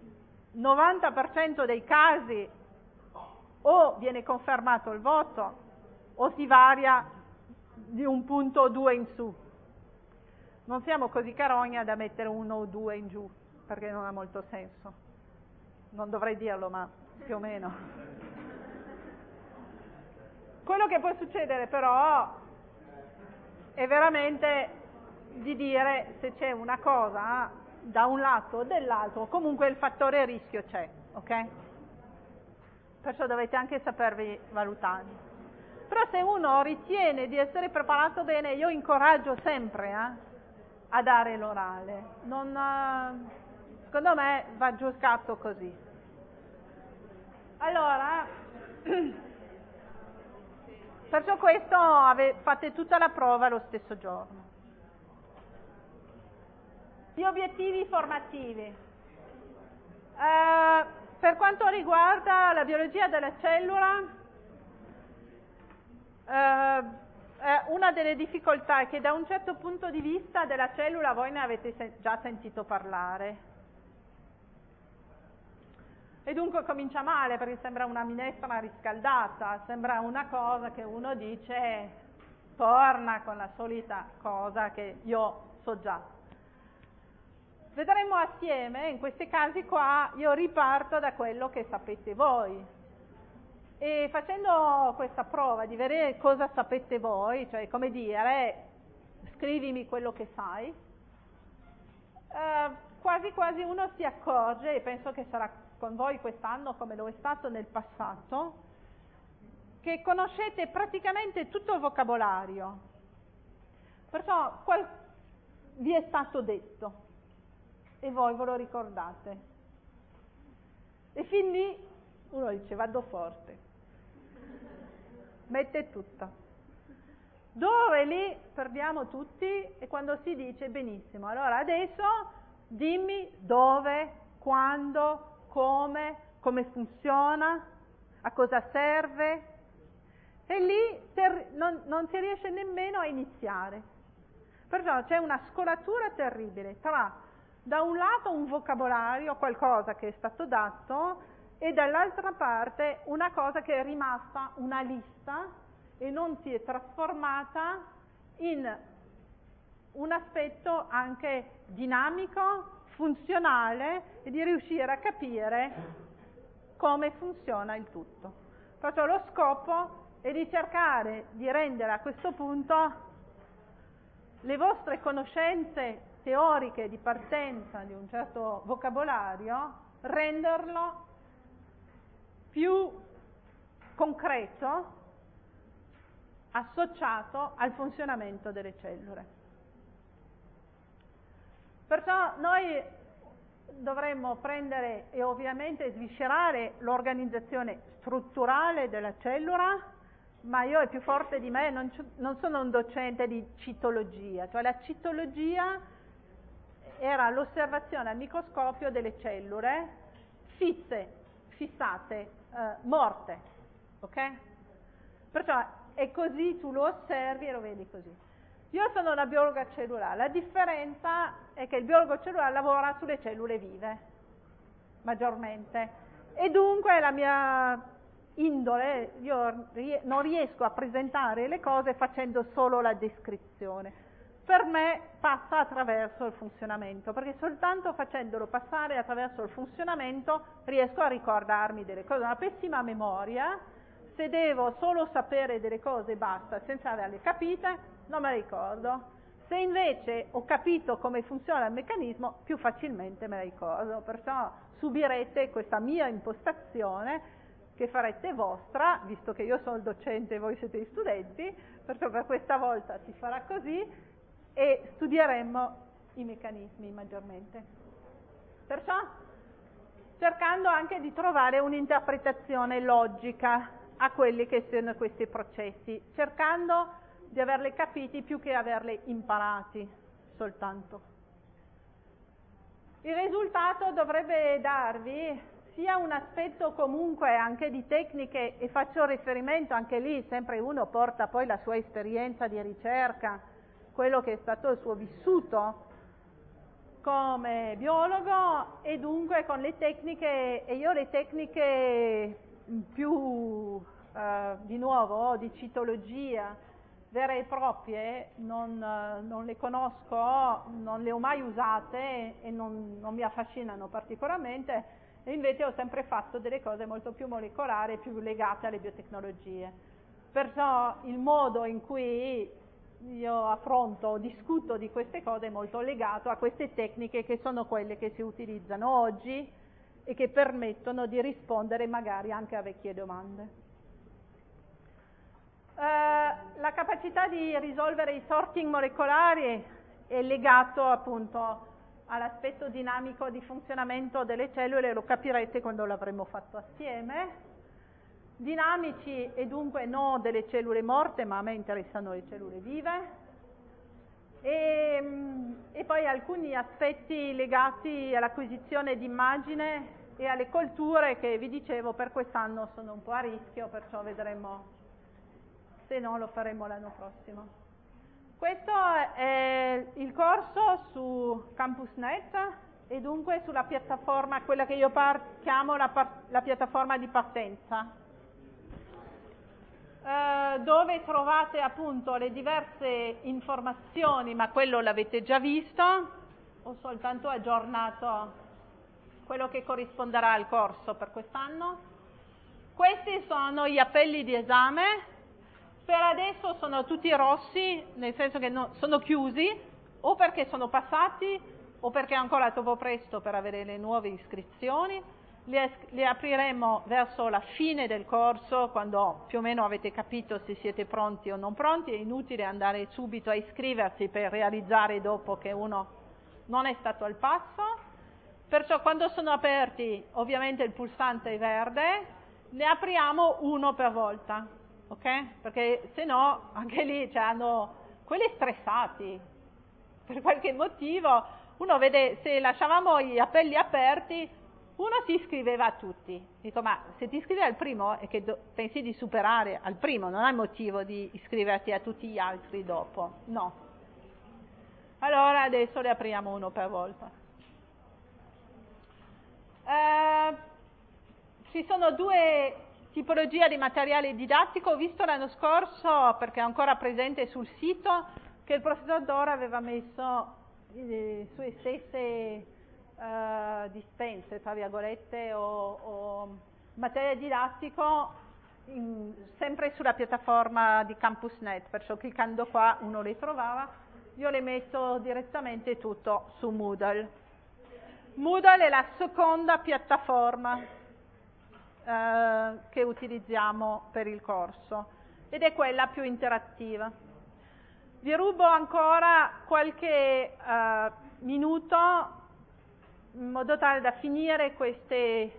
90% dei casi o viene confermato il voto o si varia di un punto o due in su. Non siamo così carogna da mettere uno o due in giù, perché non ha molto senso. Non dovrei dirlo, ma più o meno. Quello che può succedere però è veramente di dire se c'è una cosa da un lato o dell'altro, comunque il fattore rischio c'è, ok? Perciò dovete anche sapervi valutare. Però se uno ritiene di essere preparato bene, io incoraggio sempre a dare l'orale. Secondo me va giocato così. Allora, perciò questo fate tutta la prova lo stesso giorno. Gli obiettivi formativi. Per quanto riguarda la biologia della cellula, una delle difficoltà è che da un certo punto di vista della cellula voi ne avete già sentito parlare. E dunque comincia male, perché sembra una minestra riscaldata, sembra una cosa che uno dice, torna con la solita cosa che io so già. Vedremo assieme, in questi casi qua, io riparto da quello che sapete voi. E facendo questa prova di vedere cosa sapete voi, cioè come dire, scrivimi quello che sai, quasi quasi uno si accorge, e penso che sarà con voi quest'anno come lo è stato nel passato, che conoscete praticamente tutto il vocabolario, perciò vi è stato detto e voi ve lo ricordate, e fin lì uno dice vado forte, mette tutto. Dove lì perdiamo tutti e quando si dice benissimo, allora adesso dimmi dove, quando, come funziona, a cosa serve, e lì non si riesce nemmeno a iniziare. Perciò c'è una scolatura terribile tra, da un lato, un vocabolario, qualcosa che è stato dato, e dall'altra parte una cosa che è rimasta una lista e non si è trasformata in un aspetto anche dinamico, funzionale, e di riuscire a capire come funziona il tutto. Perciò lo scopo è di cercare di rendere a questo punto le vostre conoscenze teoriche di partenza di un certo vocabolario, renderlo più concreto, associato al funzionamento delle cellule. Perciò noi dovremmo prendere e ovviamente sviscerare l'organizzazione strutturale della cellula, ma io è più forte di me, non sono un docente di citologia, cioè la citologia era l'osservazione al microscopio delle cellule fissate, morte, ok? Perciò è così, tu lo osservi e lo vedi così. Io sono una biologa cellulare, la differenza è che il biologo cellulare lavora sulle cellule vive, maggiormente, e dunque la mia indole, io non riesco a presentare le cose facendo solo la descrizione. Per me passa attraverso il funzionamento, perché soltanto facendolo passare attraverso il funzionamento riesco a ricordarmi delle cose. Una pessima memoria, se devo solo sapere delle cose e basta, senza averle capite, non me le ricordo. Se invece ho capito come funziona il meccanismo, più facilmente me la ricordo. Perciò subirete questa mia impostazione che farete vostra, visto che io sono il docente e voi siete gli studenti, perciò per questa volta si farà così e studieremo i meccanismi maggiormente. Perciò cercando anche di trovare un'interpretazione logica a quelli che sono questi processi, cercando di averli capiti più che averli imparati soltanto. Il risultato dovrebbe darvi sia un aspetto comunque anche di tecniche, e faccio riferimento anche lì, sempre uno porta poi la sua esperienza di ricerca, quello che è stato il suo vissuto come biologo, e dunque con le tecniche, e io le tecniche più di nuovo di citologia vere e proprie non le conosco, non le ho mai usate e non mi affascinano particolarmente, e invece ho sempre fatto delle cose molto più molecolari, più legate alle biotecnologie. Perciò il modo in cui io affronto o discuto di queste cose è molto legato a queste tecniche che sono quelle che si utilizzano oggi e che permettono di rispondere magari anche a vecchie domande. La capacità di risolvere i sorting molecolari è legato appunto all'aspetto dinamico di funzionamento delle cellule, lo capirete quando l'avremo fatto assieme. Dinamici e dunque non delle cellule morte, ma a me interessano le cellule vive, e poi alcuni aspetti legati all'acquisizione di immagine e alle colture che vi dicevo per quest'anno sono un po' a rischio, perciò vedremo, se no lo faremo l'anno prossimo. Questo è il corso su CampusNet e dunque sulla piattaforma, quella che io chiamo la piattaforma di partenza, dove trovate appunto le diverse informazioni, ma quello l'avete già visto, ho soltanto aggiornato quello che corrisponderà al corso per quest'anno. Questi sono gli appelli di esame, per adesso sono tutti rossi, nel senso che sono chiusi, o perché sono passati, o perché è ancora troppo presto per avere le nuove iscrizioni. Li apriremo verso la fine del corso, quando più o meno avete capito se siete pronti o non pronti. È inutile andare subito a iscriversi per realizzare dopo che uno non è stato al passo. Perciò quando sono aperti, ovviamente il pulsante è verde, ne apriamo uno per volta, ok? Perché se no anche lì hanno quelli stressati per qualche motivo. Uno vede, se lasciavamo gli appelli aperti, uno si iscriveva a tutti. Dico, ma se ti iscrivi al primo è che pensi di superare al primo, non hai motivo di iscriverti a tutti gli altri dopo, no. Allora adesso le apriamo uno per volta. Ci sono due tipologie di materiale didattico. Ho visto l'anno scorso, perché è ancora presente sul sito, che il professor Dora aveva messo le sue stesse dispense, tra virgolette, o materiale didattico sempre sulla piattaforma di CampusNet, perciò cliccando qua uno le trovava. Io le metto direttamente tutto su Moodle. Moodle è la seconda piattaforma che utilizziamo per il corso ed è quella più interattiva. Vi rubo ancora qualche minuto in modo tale da finire queste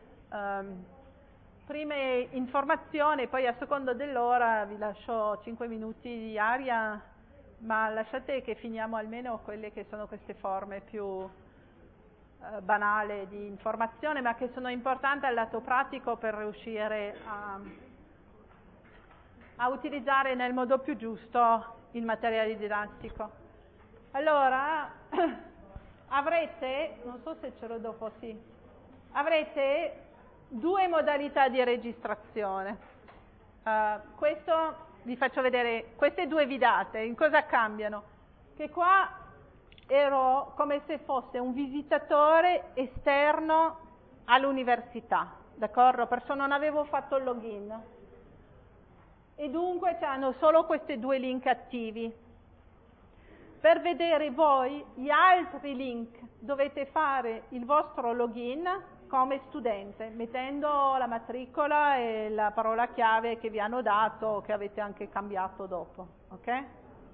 prime informazioni, poi a seconda dell'ora vi lascio 5 minuti di aria, ma lasciate che finiamo almeno quelle che sono queste forme più banale di informazione, ma che sono importanti al lato pratico per riuscire a utilizzare nel modo più giusto il materiale didattico. Allora, avrete, non so se ce l'ho dopo, sì, avrete due modalità di registrazione. Questo vi faccio vedere, queste due vi date, in cosa cambiano? Che qua ero come se fosse un visitatore esterno all'università, d'accordo? Perciò non avevo fatto il login e dunque hanno solo questi due link attivi. Per vedere voi gli altri link dovete fare il vostro login come studente, mettendo la matricola e la parola chiave che vi hanno dato o che avete anche cambiato dopo, ok?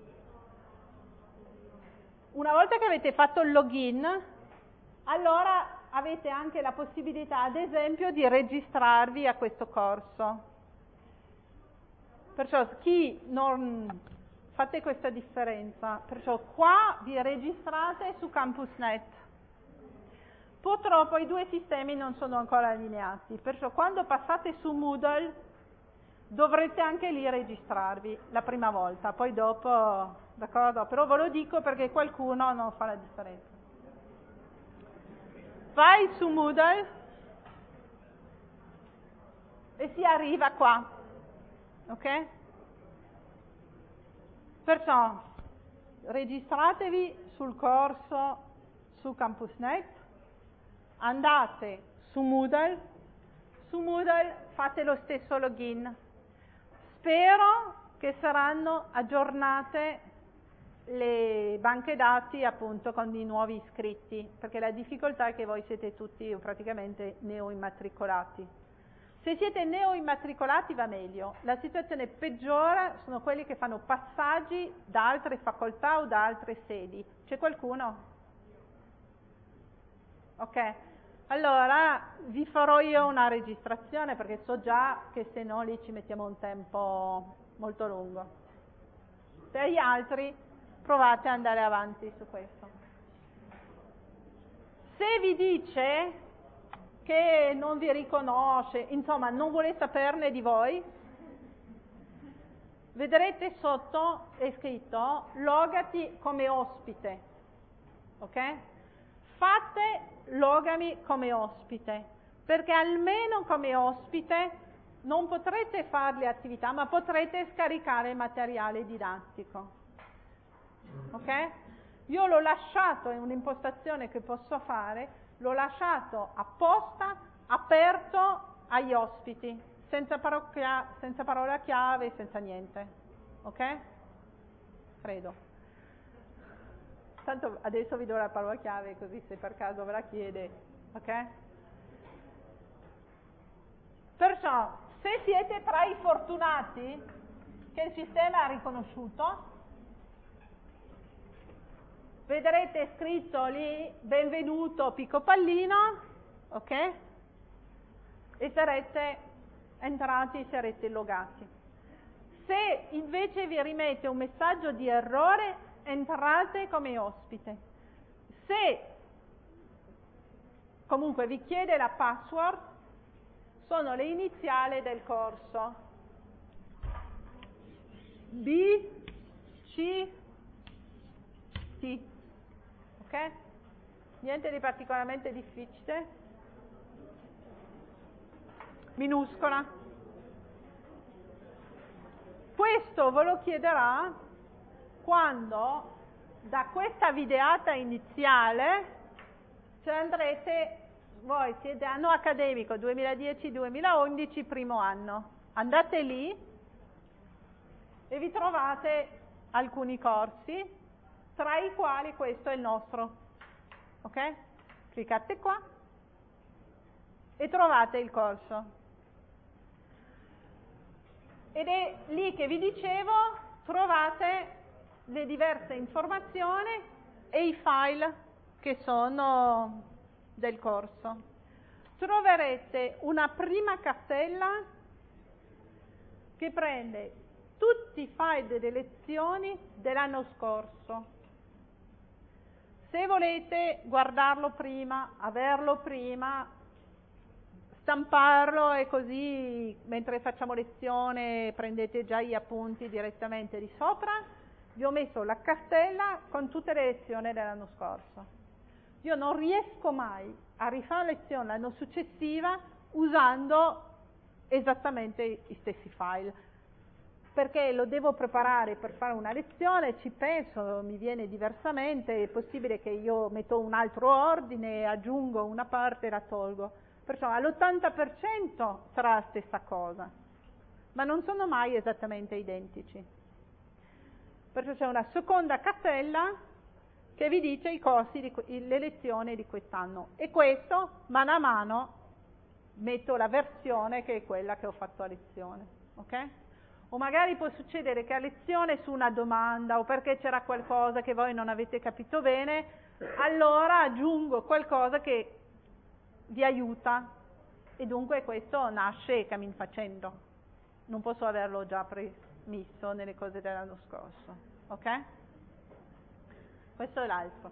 Una volta che avete fatto il login, allora avete anche la possibilità, ad esempio, di registrarvi a questo corso. Perciò chi non fate questa differenza, perciò qua vi registrate su CampusNet. Purtroppo i due sistemi non sono ancora allineati, perciò quando passate su Moodle dovrete anche lì registrarvi la prima volta, poi dopo, d'accordo? Però ve lo dico perché qualcuno non fa la differenza. Vai su Moodle e si arriva qua, ok? Perciò registratevi sul corso su CampusNet, andate su Moodle fate lo stesso login. Spero che saranno aggiornate le banche dati appunto con i nuovi iscritti, perché la difficoltà è che voi siete tutti praticamente neoimmatricolati. Se siete neoimmatricolati va meglio, la situazione peggiore sono quelli che fanno passaggi da altre facoltà o da altre sedi. C'è qualcuno? Ok, allora vi farò io una registrazione perché so già che se no lì ci mettiamo un tempo molto lungo. Per gli altri provate ad andare avanti su questo. Se vi dice che non vi riconosce, insomma non vuole saperne di voi, vedrete sotto è scritto logati come ospite, ok? Fate logami come ospite, perché almeno come ospite non potrete fare le attività, ma potrete scaricare il materiale didattico, ok? Io l'ho lasciato, è un'impostazione che posso fare, l'ho lasciato apposta aperto agli ospiti, senza parola chiave, senza niente, ok? Credo. Tanto adesso vi do la parola chiave, così se per caso ve la chiede, ok? Perciò, se siete tra i fortunati che il sistema ha riconosciuto, vedrete scritto lì benvenuto Pico Pallino, ok? E sarete entrati, sarete logati. Se invece vi rimette un messaggio di errore, entrate come ospite. Se comunque vi chiede la password, sono le iniziali del corso. B, C, T. Ok? Niente di particolarmente difficile. Minuscola. Questo ve lo chiederà quando da questa videata iniziale, cioè andrete, voi siete anno accademico 2010-2011, primo anno, andate lì e vi trovate alcuni corsi, tra i quali questo è il nostro, ok? Cliccate qua e trovate il corso. Ed è lì che vi dicevo, trovate le diverse informazioni e i file che sono del corso. Troverete una prima casella che prende tutti i file delle lezioni dell'anno scorso. Se volete guardarlo prima, averlo prima, stamparlo e così mentre facciamo lezione prendete già gli appunti direttamente di sopra, vi ho messo la cartella con tutte le lezioni dell'anno scorso. Io non riesco mai a rifare lezione l'anno successiva usando esattamente gli stessi file, perché lo devo preparare per fare una lezione, ci penso, mi viene diversamente, è possibile che io metto un altro ordine, aggiungo una parte e la tolgo. Perciò all'80% sarà la stessa cosa, ma non sono mai esattamente identici. Perciò c'è una seconda casella che vi dice i corsi, le lezioni di quest'anno. E questo, mano a mano, metto la versione che è quella che ho fatto a lezione. Ok? O magari può succedere che a lezione su una domanda o perché c'era qualcosa che voi non avete capito bene, allora aggiungo qualcosa che vi aiuta, e dunque questo nasce cammin facendo, non posso averlo già premesso nelle cose dell'anno scorso, ok? Questo è l'altro.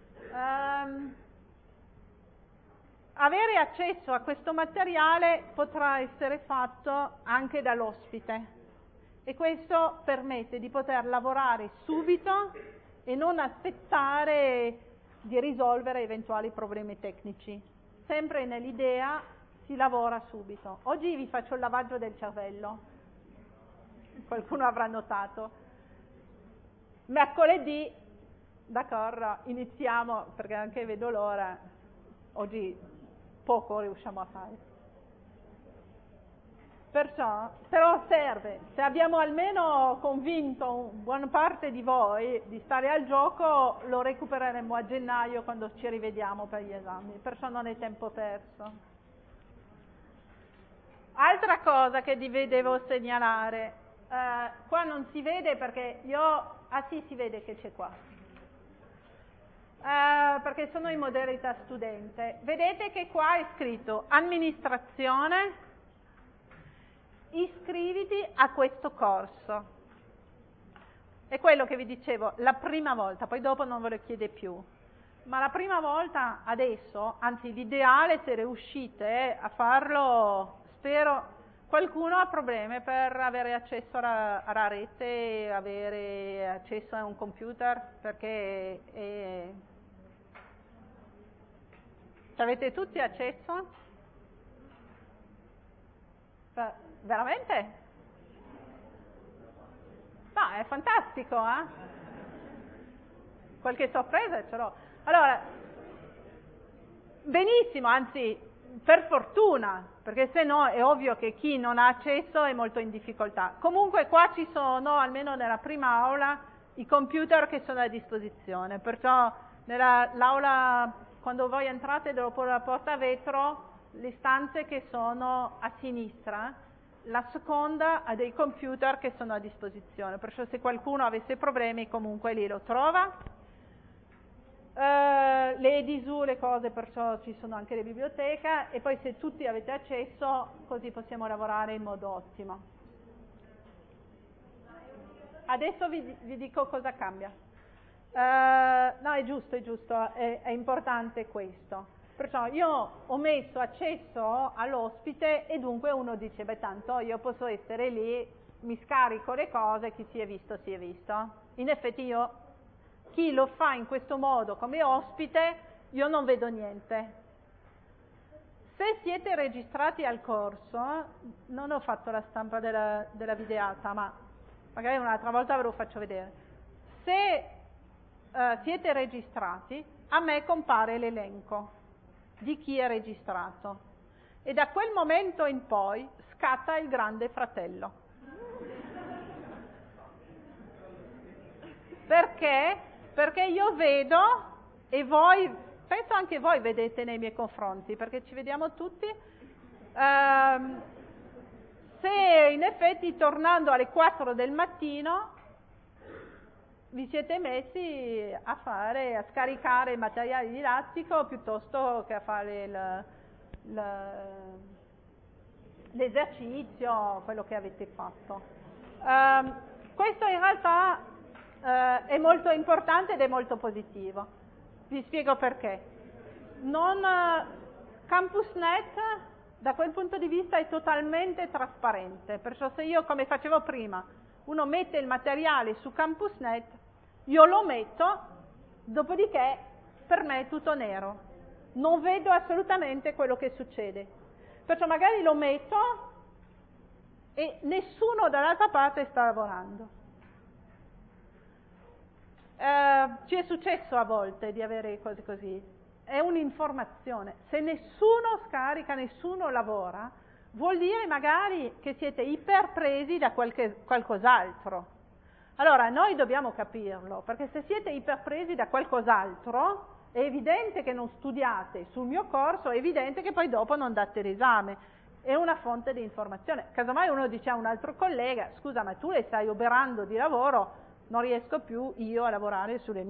Avere accesso a questo materiale potrà essere fatto anche dall'ospite e questo permette di poter lavorare subito e non aspettare di risolvere eventuali problemi tecnici. Sempre nell'idea si lavora subito. Oggi vi faccio il lavaggio del cervello, qualcuno avrà notato. Mercoledì, d'accordo, iniziamo, perché anche vedo l'ora, oggi poco riusciamo a fare. Perciò, però serve, se abbiamo almeno convinto buona parte di voi di stare al gioco, lo recupereremo a gennaio quando ci rivediamo per gli esami, perciò non è tempo perso. Altra cosa che vi devo segnalare, qua non si vede perché sì, si vede che c'è qua, perché sono in modalità studente. Vedete che qua è scritto amministrazione, iscriviti a questo corso. È quello che vi dicevo la prima volta, poi dopo non ve lo chiede più. Ma la prima volta adesso, anzi l'ideale se riuscite a farlo, spero, qualcuno ha problemi per avere accesso alla rete, avere accesso a un computer, perché avete tutti accesso? Veramente? No, è fantastico, eh? Qualche sorpresa ce l'ho. Allora, benissimo, anzi, per fortuna, perché se no è ovvio che chi non ha accesso è molto in difficoltà. Comunque qua ci sono, almeno nella prima aula, i computer che sono a disposizione, perciò l'aula, quando voi entrate dopo la porta a vetro, le stanze che sono a sinistra, la seconda ha dei computer che sono a disposizione, perciò se qualcuno avesse problemi comunque lì lo trova. Le EDISU, le cose, perciò ci sono anche le biblioteche, e poi se tutti avete accesso così possiamo lavorare in modo ottimo. Adesso vi dico cosa cambia. No, è giusto, è importante questo. Perciò io ho messo accesso all'ospite e dunque uno dice, beh tanto io posso essere lì, mi scarico le cose, chi si è visto si è visto. In effetti chi lo fa in questo modo come ospite, io non vedo niente. Se siete registrati al corso, non ho fatto la stampa della videata, ma magari un'altra volta ve lo faccio vedere. Se siete registrati, a me compare l'elenco di chi è registrato e da quel momento in poi scatta il grande fratello. Perché? Perché io vedo, e voi, penso anche voi vedete nei miei confronti, perché ci vediamo tutti, se in effetti tornando alle 4 del mattino vi siete messi a scaricare il materiale didattico piuttosto che a fare l'esercizio, quello che avete fatto. Questo in realtà è molto importante ed è molto positivo. Vi spiego perché. CampusNet da quel punto di vista è totalmente trasparente, perciò se io, come facevo prima, uno mette il materiale su CampusNet, io lo metto, dopodiché per me è tutto nero, non vedo assolutamente quello che succede, perciò magari lo metto e nessuno dall'altra parte sta lavorando. Ci è successo a volte di avere cose così, è un'informazione, se nessuno scarica, nessuno lavora, vuol dire magari che siete iperpresi da qualcos'altro. Allora noi dobbiamo capirlo, perché se siete iperpresi da qualcos'altro è evidente che non studiate sul mio corso, è evidente che poi dopo non date l'esame, è una fonte di informazione. Casomai uno dice a un altro collega, scusa ma tu le stai oberando di lavoro, non riesco più io a lavorare sulla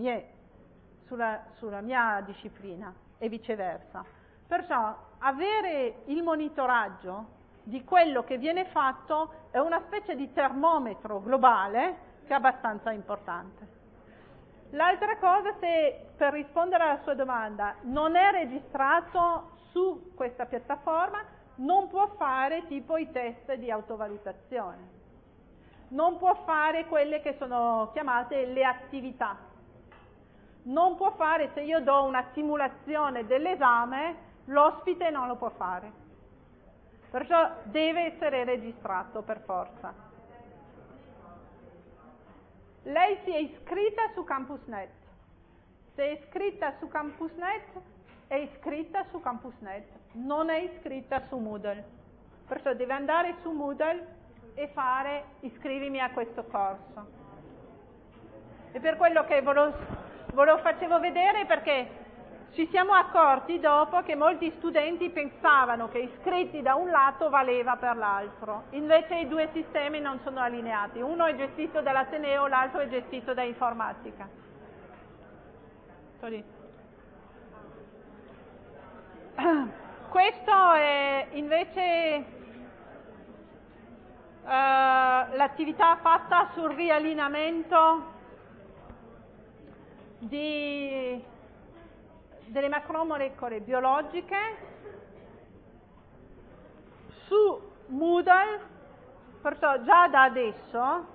mia disciplina e viceversa. Perciò avere il monitoraggio di quello che viene fatto è una specie di termometro globale che è abbastanza importante. L'altra cosa, se per rispondere alla sua domanda non è registrato su questa piattaforma, non può fare tipo i test di autovalutazione. Non può fare quelle che sono chiamate le attività. Non può fare, se io do una simulazione dell'esame, l'ospite non lo può fare. Perciò deve essere registrato per forza. Lei si è iscritta su CampusNet. Se è iscritta su CampusNet, è iscritta su CampusNet, non è iscritta su Moodle. Perciò deve andare su Moodle e fare iscrivimi a questo corso. E per quello che ve lo facevo vedere, perché ci siamo accorti dopo che molti studenti pensavano che iscritti da un lato valeva per l'altro, invece i due sistemi non sono allineati, uno è gestito dall'Ateneo, l'altro è gestito da Informatica. Questo è invece l'attività fatta sul riallineamento di delle macromolecole biologiche su Moodle, perciò già da adesso,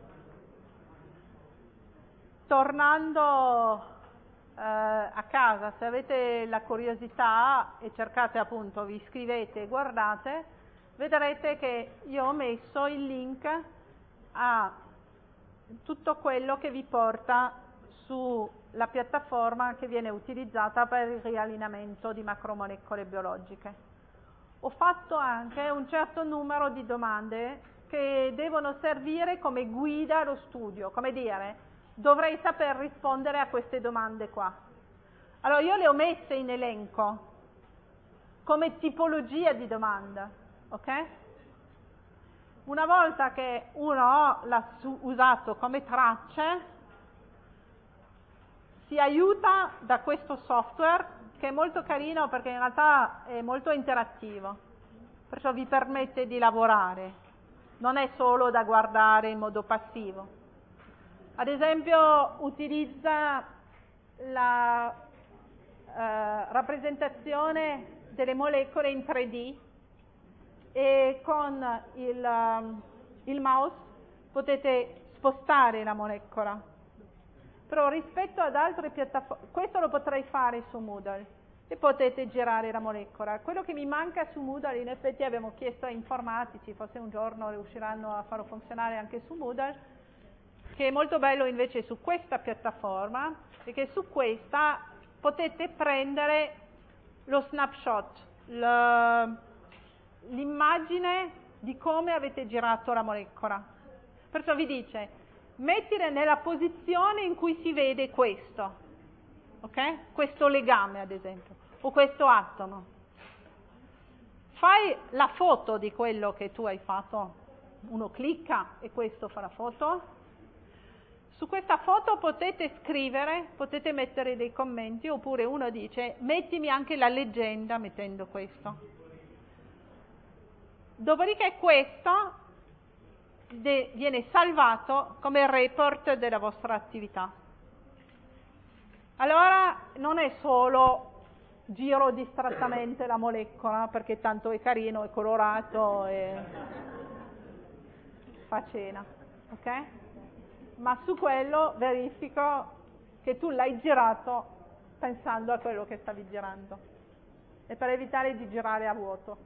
tornando a casa, se avete la curiosità e cercate appunto, vi iscrivete e guardate, vedrete che io ho messo il link a tutto quello che vi porta sulla piattaforma che viene utilizzata per il riallineamento di macromolecole biologiche. Ho fatto anche un certo numero di domande che devono servire come guida allo studio, come dire, dovrei saper rispondere a queste domande qua. Allora io le ho messe in elenco come tipologia di domanda, ok? Una volta che uno l'ha usato come tracce, si aiuta da questo software che è molto carino perché in realtà è molto interattivo, perciò vi permette di lavorare, non è solo da guardare in modo passivo. Ad esempio utilizza la rappresentazione delle molecole in 3D e con il mouse potete spostare la molecola. Però rispetto ad altre piattaforme, questo lo potrei fare su Moodle e potete girare la molecola. Quello che mi manca su Moodle, in effetti abbiamo chiesto a informatici, forse un giorno riusciranno a farlo funzionare anche su Moodle, che è molto bello invece su questa piattaforma, perché su questa potete prendere lo snapshot, l'immagine di come avete girato la molecola. Perciò vi dice, mettile nella posizione in cui si vede questo, ok? Questo legame ad esempio, o questo atomo. Fai la foto di quello che tu hai fatto, uno clicca e questo fa la foto. Su questa foto potete scrivere, potete mettere dei commenti, oppure uno dice mettimi anche la leggenda mettendo questo. Dopodiché questo viene salvato come report della vostra attività. Allora non è solo giro distrattamente la molecola perché tanto è carino, è colorato e fa cena, ok? Ma su quello verifico che tu l'hai girato pensando a quello che stavi girando, e per evitare di girare a vuoto.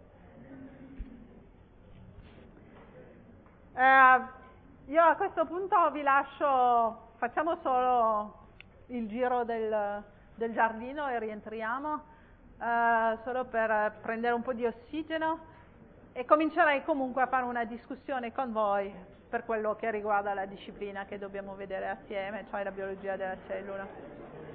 Io a questo punto vi lascio, facciamo solo il giro del giardino e rientriamo, solo per prendere un po' di ossigeno, e comincerei comunque a fare una discussione con voi per quello che riguarda la disciplina che dobbiamo vedere assieme, cioè la biologia della cellula.